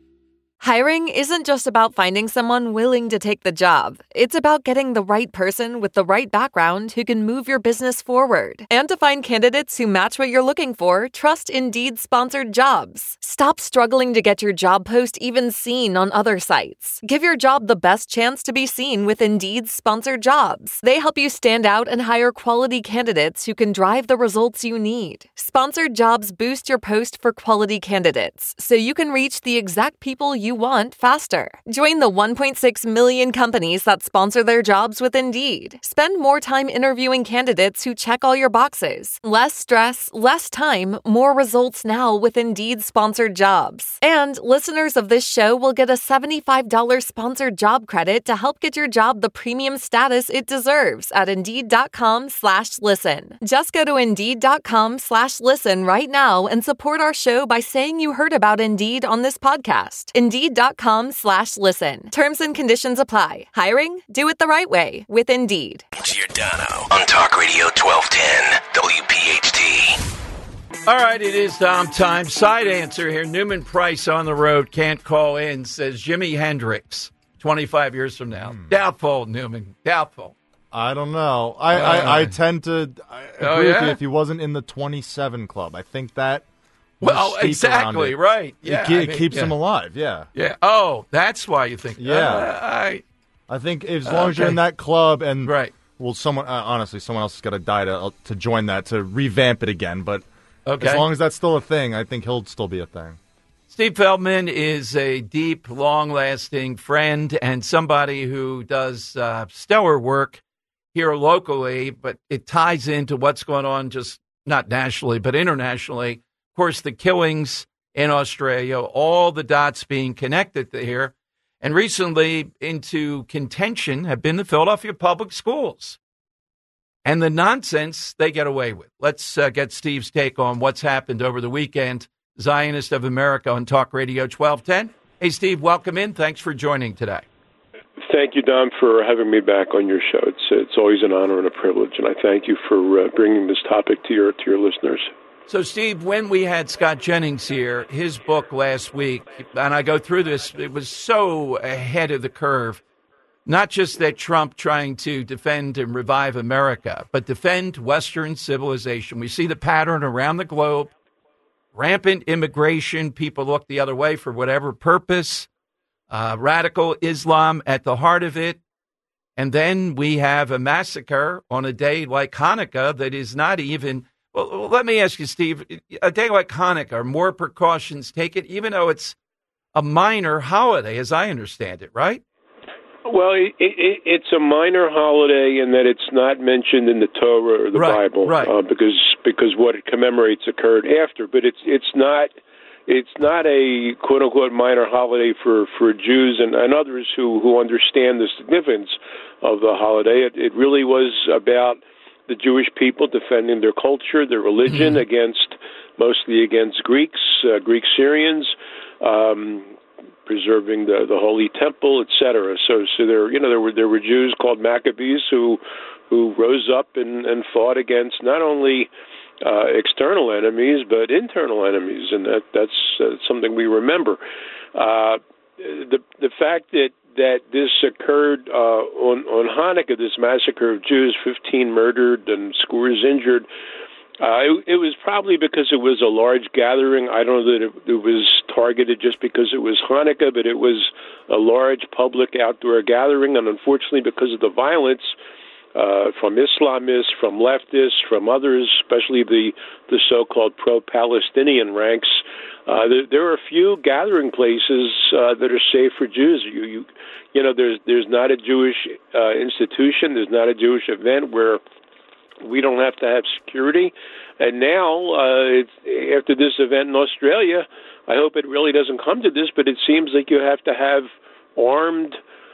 Hiring isn't just about finding someone willing to take the job. It's about getting the right person with the right background who can move your business forward. And to find candidates who match what you're looking for, trust Indeed-sponsored jobs. Stop struggling to get your job post even seen on other sites. Give your job the best chance to be seen with Indeed-sponsored jobs. They help you stand out and hire quality candidates who can drive the results you need. Sponsored jobs boost your post for quality candidates, so you can reach the exact people you want faster. Join the one point six million companies that sponsor their jobs with Indeed. Spend more time interviewing candidates who check all your boxes. Less stress, less time, more results now with Indeed-sponsored jobs. And listeners of this show will get a seventy-five dollars sponsored job credit to help get your job the premium status it deserves at Indeed.com slash listen. Just go to Indeed.com slash listen right now and support our show by saying you heard about Indeed on this podcast. Indeed.com slash listen. Terms and conditions apply. Hiring? Do it the right way with Indeed. Giordano on Talk Radio twelve ten W P H T. All right, it is Dom time. Side answer here. Newman Price on the road, can't call in, says Jimi Hendrix, twenty-five years from now. Hmm. Doubtful, Newman. Doubtful. I don't know. I, uh, I, I tend to I agree oh, yeah? with you if he wasn't in the twenty-seven club. I think that Well, exactly, right. Yeah, it, it I mean, keeps yeah. him alive, yeah. Yeah. Oh, that's why you think Yeah. Uh, I, I think as long okay. as you're in that club and, right. well, someone, uh, honestly, someone else has got to die to, to join that, to revamp it again. But okay. as long as that's still a thing, I think he'll still be a thing. Steve Feldman is a deep, long-lasting friend and somebody who does uh, stellar work here locally, but it ties into what's going on just not nationally, but internationally. Of course, the killings in Australia, all the dots being connected to here. And recently into contention have been the Philadelphia public schools and the nonsense they get away with. Let's uh, get Steve's take on what's happened over the weekend. Zionist of America on Talk Radio twelve ten. Hey, Steve, welcome in. Thanks for joining today. Thank you, Dom, for having me back on your show. It's it's always an honor and a privilege, and I thank you for uh, bringing this topic to your to your listeners. So, Steve, when we had Scott Jennings here, his book last week, and I go through this, it was so ahead of the curve. Not just that Trump trying to defend and revive America, but defend Western civilization. We see the pattern around the globe. Rampant immigration. People look the other way for whatever purpose. Uh, radical Islam at the heart of it. And then we have a massacre on a day like Hanukkah that is not even, well, let me ask you, Steve, a day like Hanukkah, are more precautions taken, even though it's a minor holiday, as I understand it, right? Well, it, it, it's a minor holiday in that it's not mentioned in the Torah or the right, Bible, right. Uh, because because what it commemorates occurred after. But it's it's not it's not a quote unquote minor holiday for, for Jews and, and others who, who understand the significance of the holiday. It, it really was about the Jewish people defending their culture, their religion, mm-hmm. against mostly against Greeks, uh, Greek Syrians. Um, preserving the, the Holy Temple, et cetera. So, so there, you know, there were there were Jews called Maccabees who who rose up and, and fought against not only uh, external enemies but internal enemies, and that that's uh, something we remember. Uh, the the fact that that this occurred uh, on on Hanukkah, this massacre of Jews, fifteen murdered and scores injured. Uh, it, it was probably because it was a large gathering. I don't know that it, it was targeted just because it was Hanukkah, but it was a large public outdoor gathering. And unfortunately, because of the violence uh, from Islamists, from leftists, from others, especially the, the so-called pro-Palestinian ranks, uh, there, there are a few gathering places uh, that are safe for Jews. You, you, you know, there's there's not a Jewish uh, institution, there's not a Jewish event where we don't have to have security. And now, uh, it's, after this event in Australia, I hope it really doesn't come to this, but it seems like you have to have armed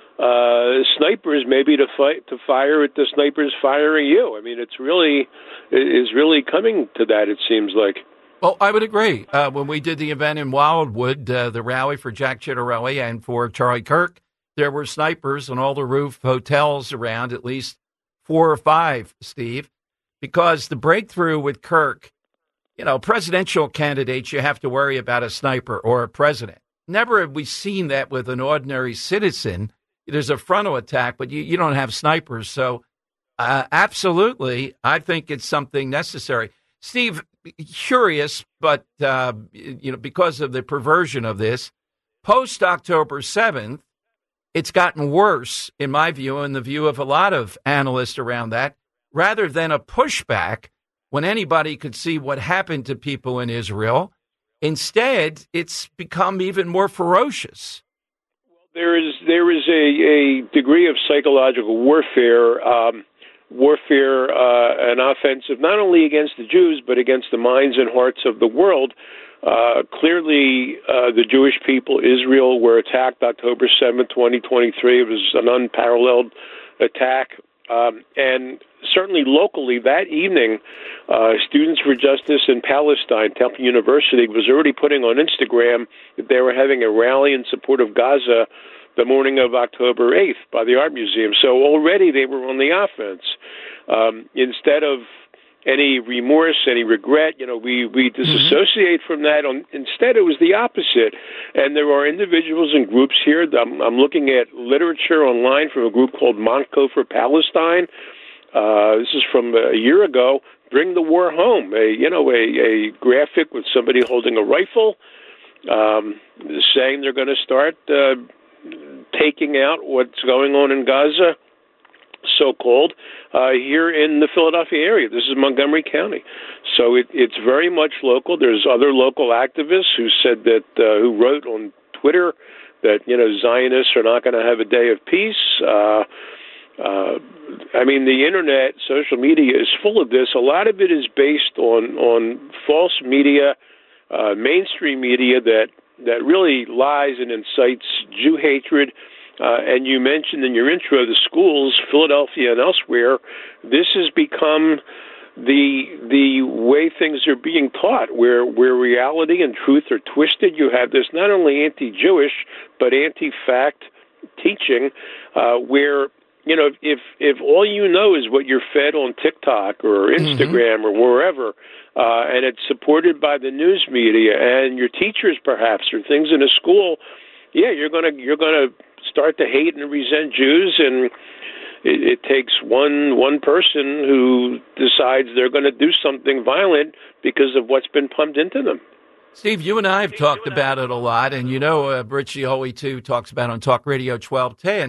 uh, snipers maybe to fight to fire at the snipers firing you. I mean, it's really it is really coming to that, it seems like. Well, I would agree. Uh, when we did the event in Wildwood, uh, the rally for Jack Ciattarelli and for Charlie Kirk, there were snipers on all the roof hotels around, at least four or five, Steve. Because the breakthrough with Kirk, you know, presidential candidates, you have to worry about a sniper or a president. Never have we seen that with an ordinary citizen. There's a frontal attack, but you, you don't have snipers. So uh, absolutely, I think it's something necessary. Steve, curious, but, uh, you know, because of the perversion of this, post-October seventh, it's gotten worse, in my view, and the view of a lot of analysts around that. Rather than a pushback when anybody could see what happened to people in Israel, instead, it's become even more ferocious. There is there is a, a degree of psychological warfare, um, warfare uh, and offensive, not only against the Jews, but against the minds and hearts of the world. Uh, clearly, uh, the Jewish people, Israel, were attacked October seventh, twenty twenty-three. It was an unparalleled attack. Um, and certainly locally, that evening, uh, Students for Justice in Palestine, Temple University, was already putting on Instagram that they were having a rally in support of Gaza the morning of October eighth by the Art Museum. So already they were on the offense. Um, instead of any remorse, any regret, you know, we, we disassociate mm-hmm. from that. On, instead, it was the opposite. And there are individuals and groups here. I'm, I'm looking at literature online from a group called Montco for Palestine. Uh, this is from a year ago. Bring the war home. A, you know, a, a graphic with somebody holding a rifle, um, saying they're going to start uh, taking out what's going on in Gaza, so-called, uh, here in the Philadelphia area. This is Montgomery County. So it, it's very much local. There's other local activists who said that, uh, who wrote on Twitter that, you know, Zionists are not going to have a day of peace. Uh, uh, I mean, the internet, social media is full of this. A lot of it is based on, on false media, uh, mainstream media that, that really lies and incites Jew hatred. Uh, and you mentioned in your intro the schools, Philadelphia and elsewhere. This has become the the way things are being taught, where where reality and truth are twisted. You have this not only anti-Jewish but anti-fact teaching, uh, where you know if if all you know is what you're fed on TikTok or Instagram mm-hmm. or wherever, uh, and it's supported by the news media and your teachers perhaps or things in a school, yeah, you're gonna you're gonna start to hate and resent Jews, and it, it takes one one person who decides they're going to do something violent because of what's been pumped into them. Steve, you and I have talked about it a lot, and you know uh, Rich Zeoli, too, talks about on Talk Radio twelve ten,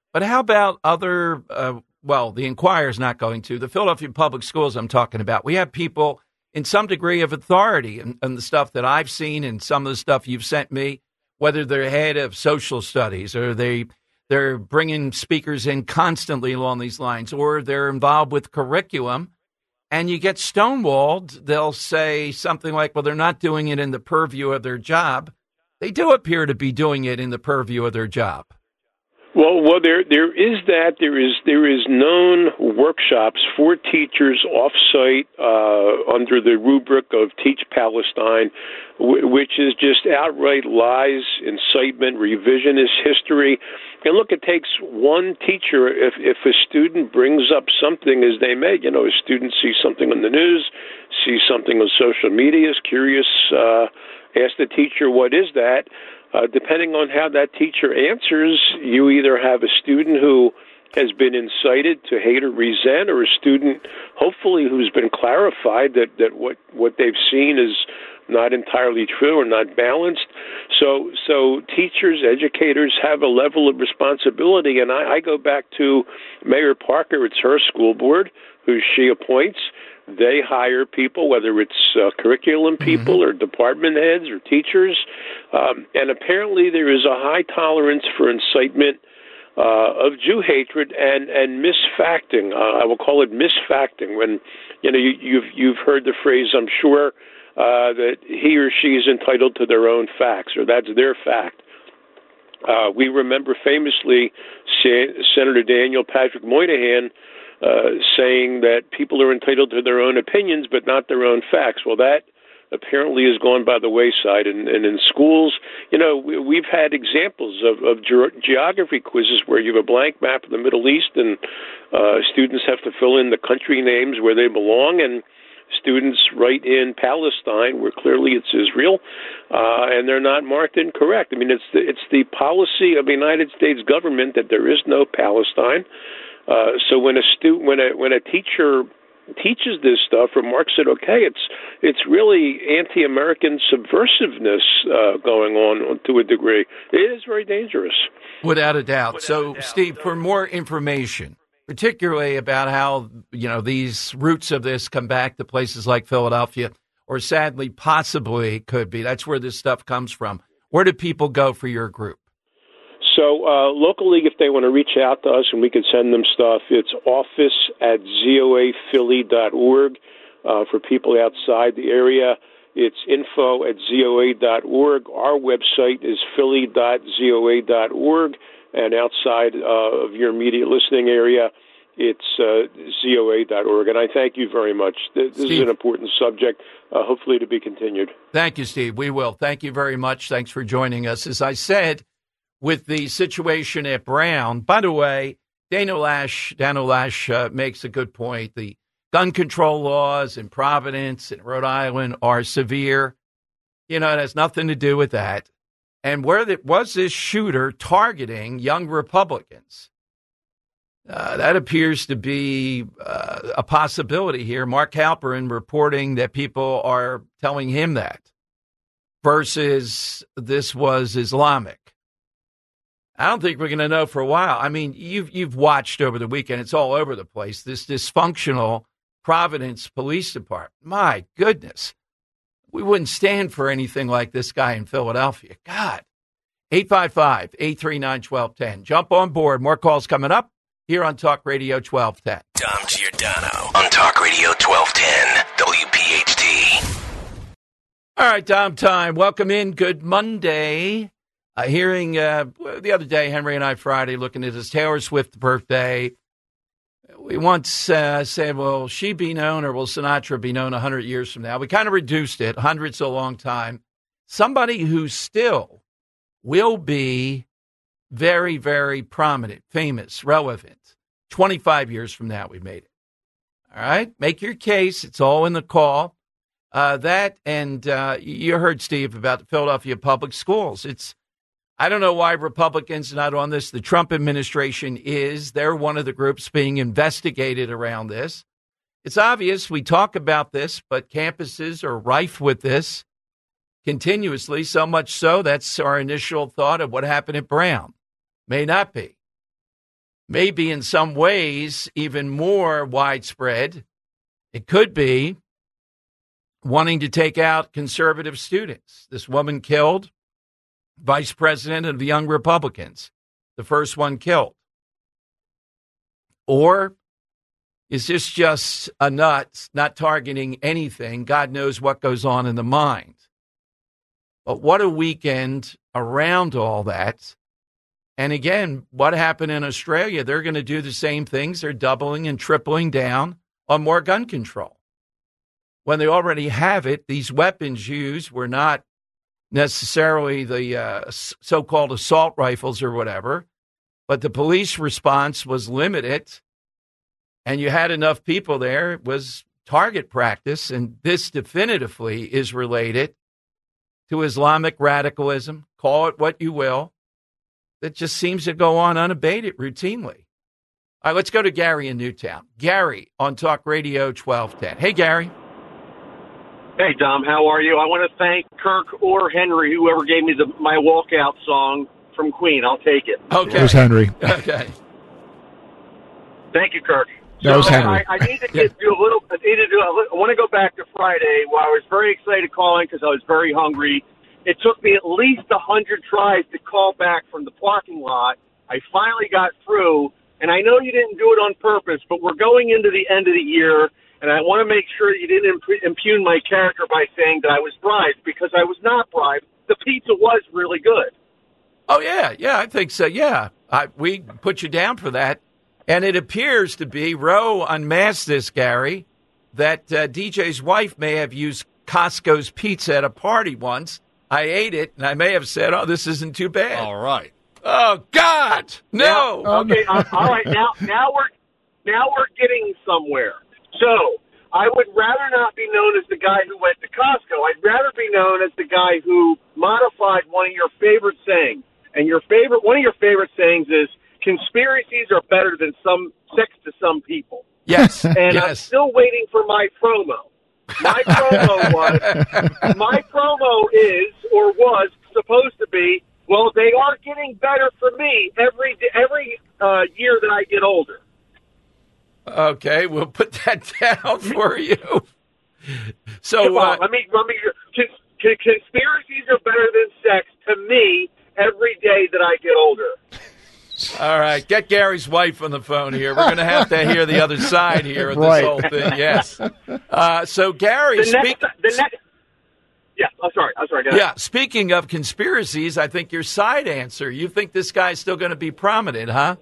But how about other, uh, well, the Enquirer's not going to. The Philadelphia Public Schools I'm talking about. We have people in some degree of authority and, and the stuff that I've seen and some of the stuff you've sent me, whether they're head of social studies or they, they're bringing speakers in constantly along these lines, or they're involved with curriculum, and you get stonewalled. They'll say something like, well, they're not doing it in the purview of their job. They do appear to be doing it in the purview of their job. Well, well, there there is that. There is there is known workshops for teachers off-site uh, under the rubric of Teach Palestine, w- which is just outright lies, incitement, revisionist history. And look, it takes one teacher. If if a student brings up something, as they may, you know, a student sees something on the news, sees something on social media, is curious, uh, ask the teacher, what is that? Uh, depending on how that teacher answers, you either have a student who has been incited to hate or resent, or a student, hopefully, who's been clarified that, that what, what they've seen is not entirely true or not balanced. So so teachers, educators have a level of responsibility, and I, I go back to Mayor Parker. It's her school board who she appoints. They hire people, whether it's uh, curriculum people mm-hmm. or department heads or teachers. Um, and apparently there is a high tolerance for incitement uh, of Jew hatred and, and misfacting. Uh, I will call it misfacting. When, you know, you, you've, you've heard the phrase, I'm sure, uh, that he or she is entitled to their own facts, or that's their fact. Uh, we remember famously Sen- Senator Daniel Patrick Moynihan Uh, saying that people are entitled to their own opinions, but not their own facts. Well, that apparently has gone by the wayside. And, and in schools, you know, we, we've had examples of, of ge- geography quizzes where you have a blank map of the Middle East, and uh, students have to fill in the country names where they belong, and students write in Palestine, where clearly it's Israel, uh, and they're not marked incorrect. I mean, it's the, it's the policy of the United States government that there is no Palestine. Uh, so when a stu- when a when a teacher teaches this stuff or marks it okay, it's it's really anti-American subversiveness uh, going on to a degree. It is very dangerous, without a doubt. Without so, a doubt. Steve, for more information, particularly about how you know these roots of this come back to places like Philadelphia, or sadly, possibly could be. That's where this stuff comes from. Where do people go for your group? So uh, locally, if they want to reach out to us and we can send them stuff, it's office at Z O A Philly dot org. Uh, for people outside the area, it's info at Z O A dot org. Our website is Philly dot Z O A dot org. And outside uh, of your immediate listening area, it's uh, Z O A dot org. And I thank you very much. This Steve. is an important subject, uh, hopefully to be continued. Thank you, Steve. We will. Thank you very much. Thanks for joining us. As I said, with the situation at Brown, by the way, Dana Lash, Dana Lash uh, makes a good point. The gun control laws in Providence and Rhode Island are severe. You know, it has nothing to do with that. And where the, was this shooter targeting young Republicans? Uh, that appears to be uh, a possibility here. Mark Halperin reporting that people are telling him that versus this was Islamic. I don't think we're going to know for a while. I mean, you've you've watched over the weekend. It's all over the place. This dysfunctional Providence Police Department. My goodness. We wouldn't stand for anything like this guy in Philadelphia. God. eight five five, eight three nine, one two one zero. Jump on board. More calls coming up here on Talk Radio twelve ten. Dom Giordano on Talk Radio twelve ten, W P H T. All right, Dom time. Welcome in. Good Monday. Uh, hearing uh, the other day, Henry and I Friday, looking at his Taylor Swift birthday. We once uh, said, will she be known or will Sinatra be known one hundred years from now? We kind of reduced it. one hundred's a long time. Somebody who still will be very, very prominent, famous, relevant. twenty-five years from now, we made it. All right? Make your case. It's all in the call. Uh, that and uh, you heard, Steve, about the Philadelphia Public Schools. It's I don't know why Republicans are not on this. The Trump administration is. They're one of the groups being investigated around this. It's obvious we talk about this, but campuses are rife with this continuously, so much so that's our initial thought of what happened at Brown. May not be. maybe in some ways even more widespread. It could be wanting to take out conservative students. This woman killed, vice president of the Young Republicans, the first one killed. Or is this just a nut, not targeting anything? God knows what goes on in the mind. But what a weekend around all that. And again, what happened in Australia? They're going to do the same things. They're doubling and tripling down on more gun control. When they already have it, these weapons used were not necessarily the uh, so-called assault rifles or whatever, but the police response was limited, and you had enough people there. It was target practice, and this definitively is related to Islamic radicalism. Call it what you will. That just seems to go on unabated routinely. All right, let's go to Gary in Newtown. Gary on Talk Radio twelve ten. Hey, Gary. Hey, Dom, how are you? I want to thank Kirk or Henry, whoever gave me the, my walkout song from Queen. I'll take it. Okay. It was Henry. Okay. Thank you, Kirk. That was so Henry. I, I need to get, do a little. I need to do. A, I want to go back to Friday, where I was very excited to call in because I was very hungry. It took me at least a hundred tries to call back from the parking lot. I finally got through, and I know you didn't do it on purpose, but we're going into the end of the year. And I want to make sure that you didn't imp- impugn my character by saying that I was bribed, because I was not bribed. The pizza was really good. Oh, yeah. Yeah, I think so. Yeah. I, we put you down for that. And it appears to be, Roe unmasked this, Gary, that uh, D J's wife may have used Costco's pizza at a party once. I ate it, and I may have said, oh, this isn't too bad. All right. Oh, God. No. Now, okay. uh, all right. Now, now we're now we're getting somewhere. So I would rather not be known as the guy who went to Costco. I'd rather be known as the guy who modified one of your favorite sayings. And your favorite, one of your favorite sayings is, conspiracies are better than some sex to some people. Yes. And yes. I'm still waiting for my promo. My promo was, my promo is, or was supposed to be, well, they are getting better for me every, every uh, year that I get older. Okay, we'll put that down for you. So Come on, uh, let me let me. Cons- conspiracies are better than sex to me every day that I get older. All right, get Gary's wife on the phone here. We're going to have to hear the other side here of this Right. whole thing. Yes. Uh, so Gary, The speak- next, the next. Yeah, I'm sorry. I'm sorry. Go ahead. yeah. Speaking of conspiracies, I think your side answer. You think this guy's still going to be prominent, huh?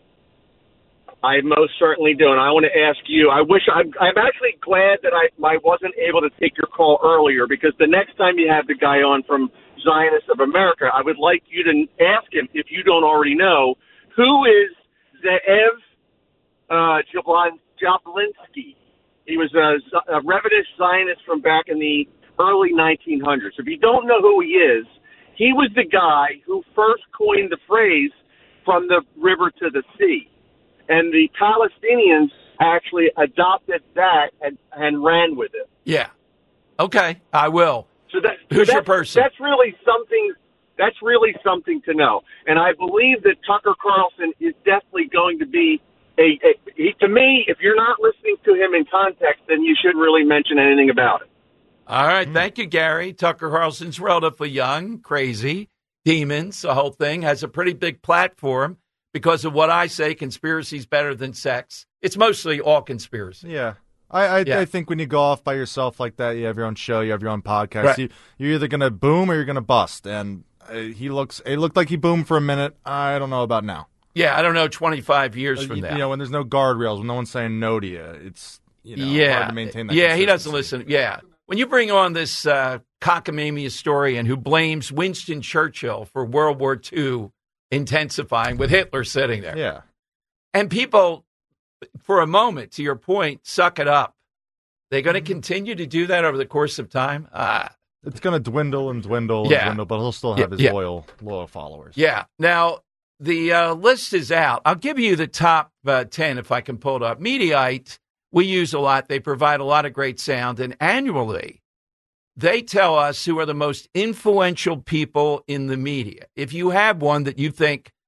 I most certainly do, and I want to ask you. I wish I'm. I'm actually glad that I I wasn't able to take your call earlier, because the next time you have the guy on from Zionists of America, I would like you to ask him, if you don't already know, who is Ze'ev uh, Jablon, Jablonski. He was a, a Revenant Zionist from back in the early nineteen hundreds. If you don't know who he is, he was the guy who first coined the phrase "from the river to the sea." And the Palestinians actually adopted that and, and ran with it. Yeah. Okay, I will. So that Who's so your that's, person? That's really something. That's really something to know. And I believe that Tucker Carlson is definitely going to be a. a he, to me, if you're not listening to him in context, then you shouldn't really mention anything about it. All right, thank you, Gary. Tucker Carlson's relatively young, crazy, demons, the whole thing, has a pretty big platform. Because of what I say, conspiracy's better than sex. It's mostly all conspiracy. Yeah. I I, Yeah. I think when you go off by yourself like that, you have your own show, you have your own podcast. Right. You, you're either going to boom or you're going to bust. And uh, he looks. It looked like he boomed for a minute. I don't know about now. Yeah, I don't know, twenty-five years Uh, from you, now. you know, when there's no guardrails, when no one's saying no to you, it's you know yeah. hard to maintain that. Yeah, he doesn't consistency. listen. Yeah. When you bring on this uh, cockamamie historian who blames Winston Churchill for World War Two intensifying with Hitler sitting there. Yeah. And people, for a moment, to your point, suck it up. They're going to continue to do that over the course of time. Uh, It's going to dwindle and dwindle Yeah. and dwindle, but he'll still have Yeah, his yeah. loyal loyal followers. yeah. Now, the uh, list is out. I'll give you the top uh, ten if I can pull it up. Mediaite, we use a lot. They provide a lot of great sound. And annually, they tell us who are the most influential people in the media. If you have one that you think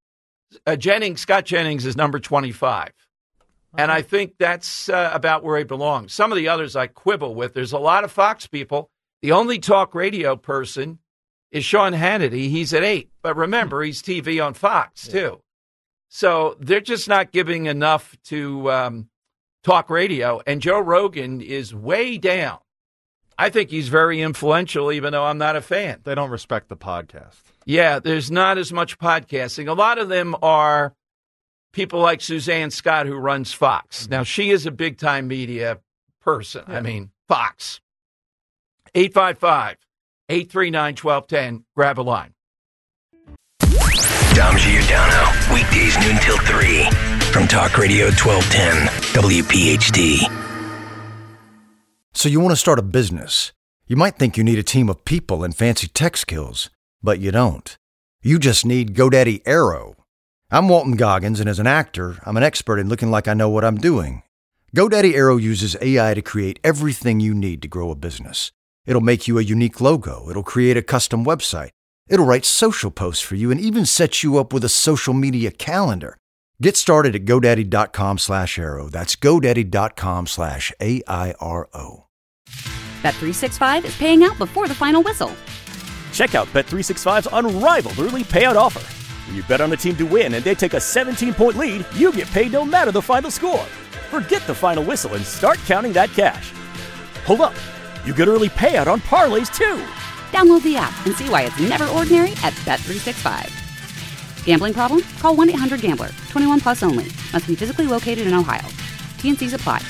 Uh, Jennings, Scott Jennings is number twenty-five. And I think that's uh, about where he belongs. Some of the others I quibble with. There's a lot of Fox people. The only talk radio person is Sean Hannity. He's at eight. But remember, he's T V on Fox, yeah. too. So they're just not giving enough to um, talk radio. And Joe Rogan is way down. I think he's very influential, even though I'm not a fan. They don't respect the podcast. Yeah, there's not as much podcasting. A lot of them are people like Suzanne Scott, who runs Fox. Mm-hmm. Now, she is a big-time media person. Yeah. I mean, Fox. eight five five, eight three nine, one two one zero. Grab a line. Dom Giordano, weekdays noon till three from Talk Radio twelve ten W P H D. So you want to start a business. You might think you need a team of people and fancy tech skills, but you don't. You just need GoDaddy Aero. I'm Walton Goggins, and as an actor, I'm an expert in looking like I know what I'm doing. GoDaddy Aero uses A I to create everything you need to grow a business. It'll make you a unique logo. It'll create a custom website. It'll write social posts for you and even set you up with a social media calendar. Get started at GoDaddy.com slash Aero. That's GoDaddy.com slash A I R O. Bet three sixty-five is paying out before the final whistle. Check out Bet three sixty-five's unrivaled early payout offer. When you bet on a team to win and they take a seventeen-point lead, you get paid no matter the final score. Forget the final whistle and start counting that cash. Hold up. You get early payout on parlays, too. Download the app and see why it's never ordinary at Bet three sixty-five. Gambling problem? Call one eight hundred gambler. twenty-one plus only. Must be physically located in Ohio. T and C's apply.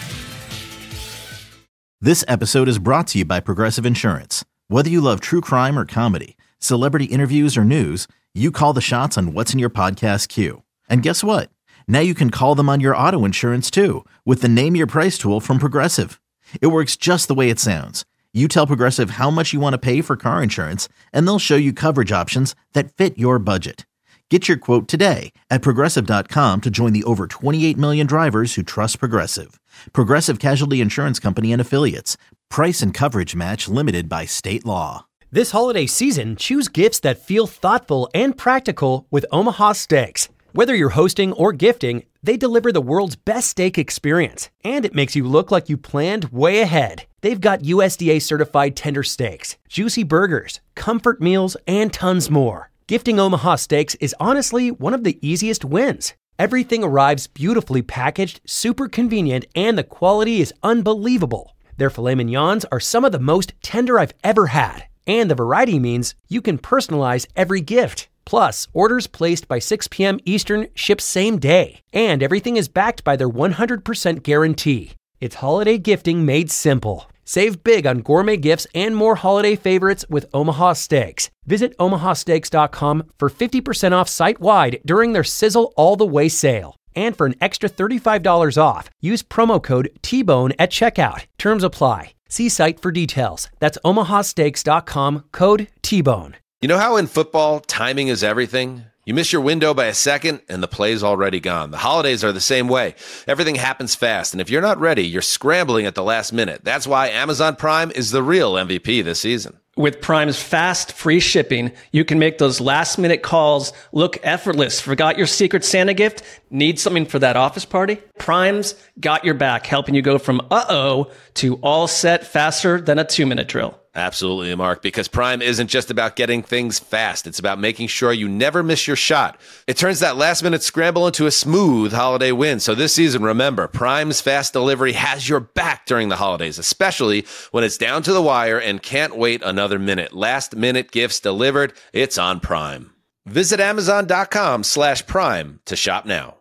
This episode is brought to you by Progressive Insurance. Whether you love true crime or comedy, celebrity interviews or news, you call the shots on what's in your podcast queue. And guess what? Now you can call them on your auto insurance too with the Name Your Price tool from Progressive. It works just the way it sounds. You tell Progressive how much you want to pay for car insurance, and they'll show you coverage options that fit your budget. Get your quote today at Progressive dot com to join the over twenty-eight million drivers who trust Progressive. Progressive Casualty Insurance Company and Affiliates. Price and coverage match limited by state law. This holiday season, choose gifts that feel thoughtful and practical with Omaha Steaks. Whether you're hosting or gifting, they deliver the world's best steak experience, and it makes you look like you planned way ahead. They've got U S D A-certified tender steaks, juicy burgers, comfort meals, and tons more. Gifting Omaha Steaks is honestly one of the easiest wins. Everything arrives beautifully packaged, super convenient, and the quality is unbelievable. Their filet mignons are some of the most tender I've ever had, and the variety means you can personalize every gift. Plus, orders placed by six p.m. Eastern ship same day, and everything is backed by their one hundred percent guarantee. It's holiday gifting made simple. Save big on gourmet gifts and more holiday favorites with Omaha Steaks. Visit omaha steaks dot com for fifty percent off site-wide during their Sizzle All the Way sale. And for an extra thirty-five dollars off, use promo code T Bone at checkout. Terms apply. See site for details. That's omaha steaks dot com, code T Bone. You know how in football, timing is everything? You miss your window by a second, and the play's already gone. The holidays are the same way. Everything happens fast, and if you're not ready, you're scrambling at the last minute. That's why Amazon Prime is the real M V P this season. With Prime's fast, free shipping, you can make those last-minute calls look effortless. Forgot your Secret Santa gift? Need something for that office party? Prime's got your back, helping you go from uh-oh to all set faster than a two-minute drill. Absolutely, Mark, because Prime isn't just about getting things fast. It's about making sure you never miss your shot. It turns that last-minute scramble into a smooth holiday win. So this season, remember, Prime's fast delivery has your back during the holidays, especially when it's down to the wire and can't wait another minute. Last-minute gifts delivered. It's on Prime. Visit amazon dot com slash prime to shop now.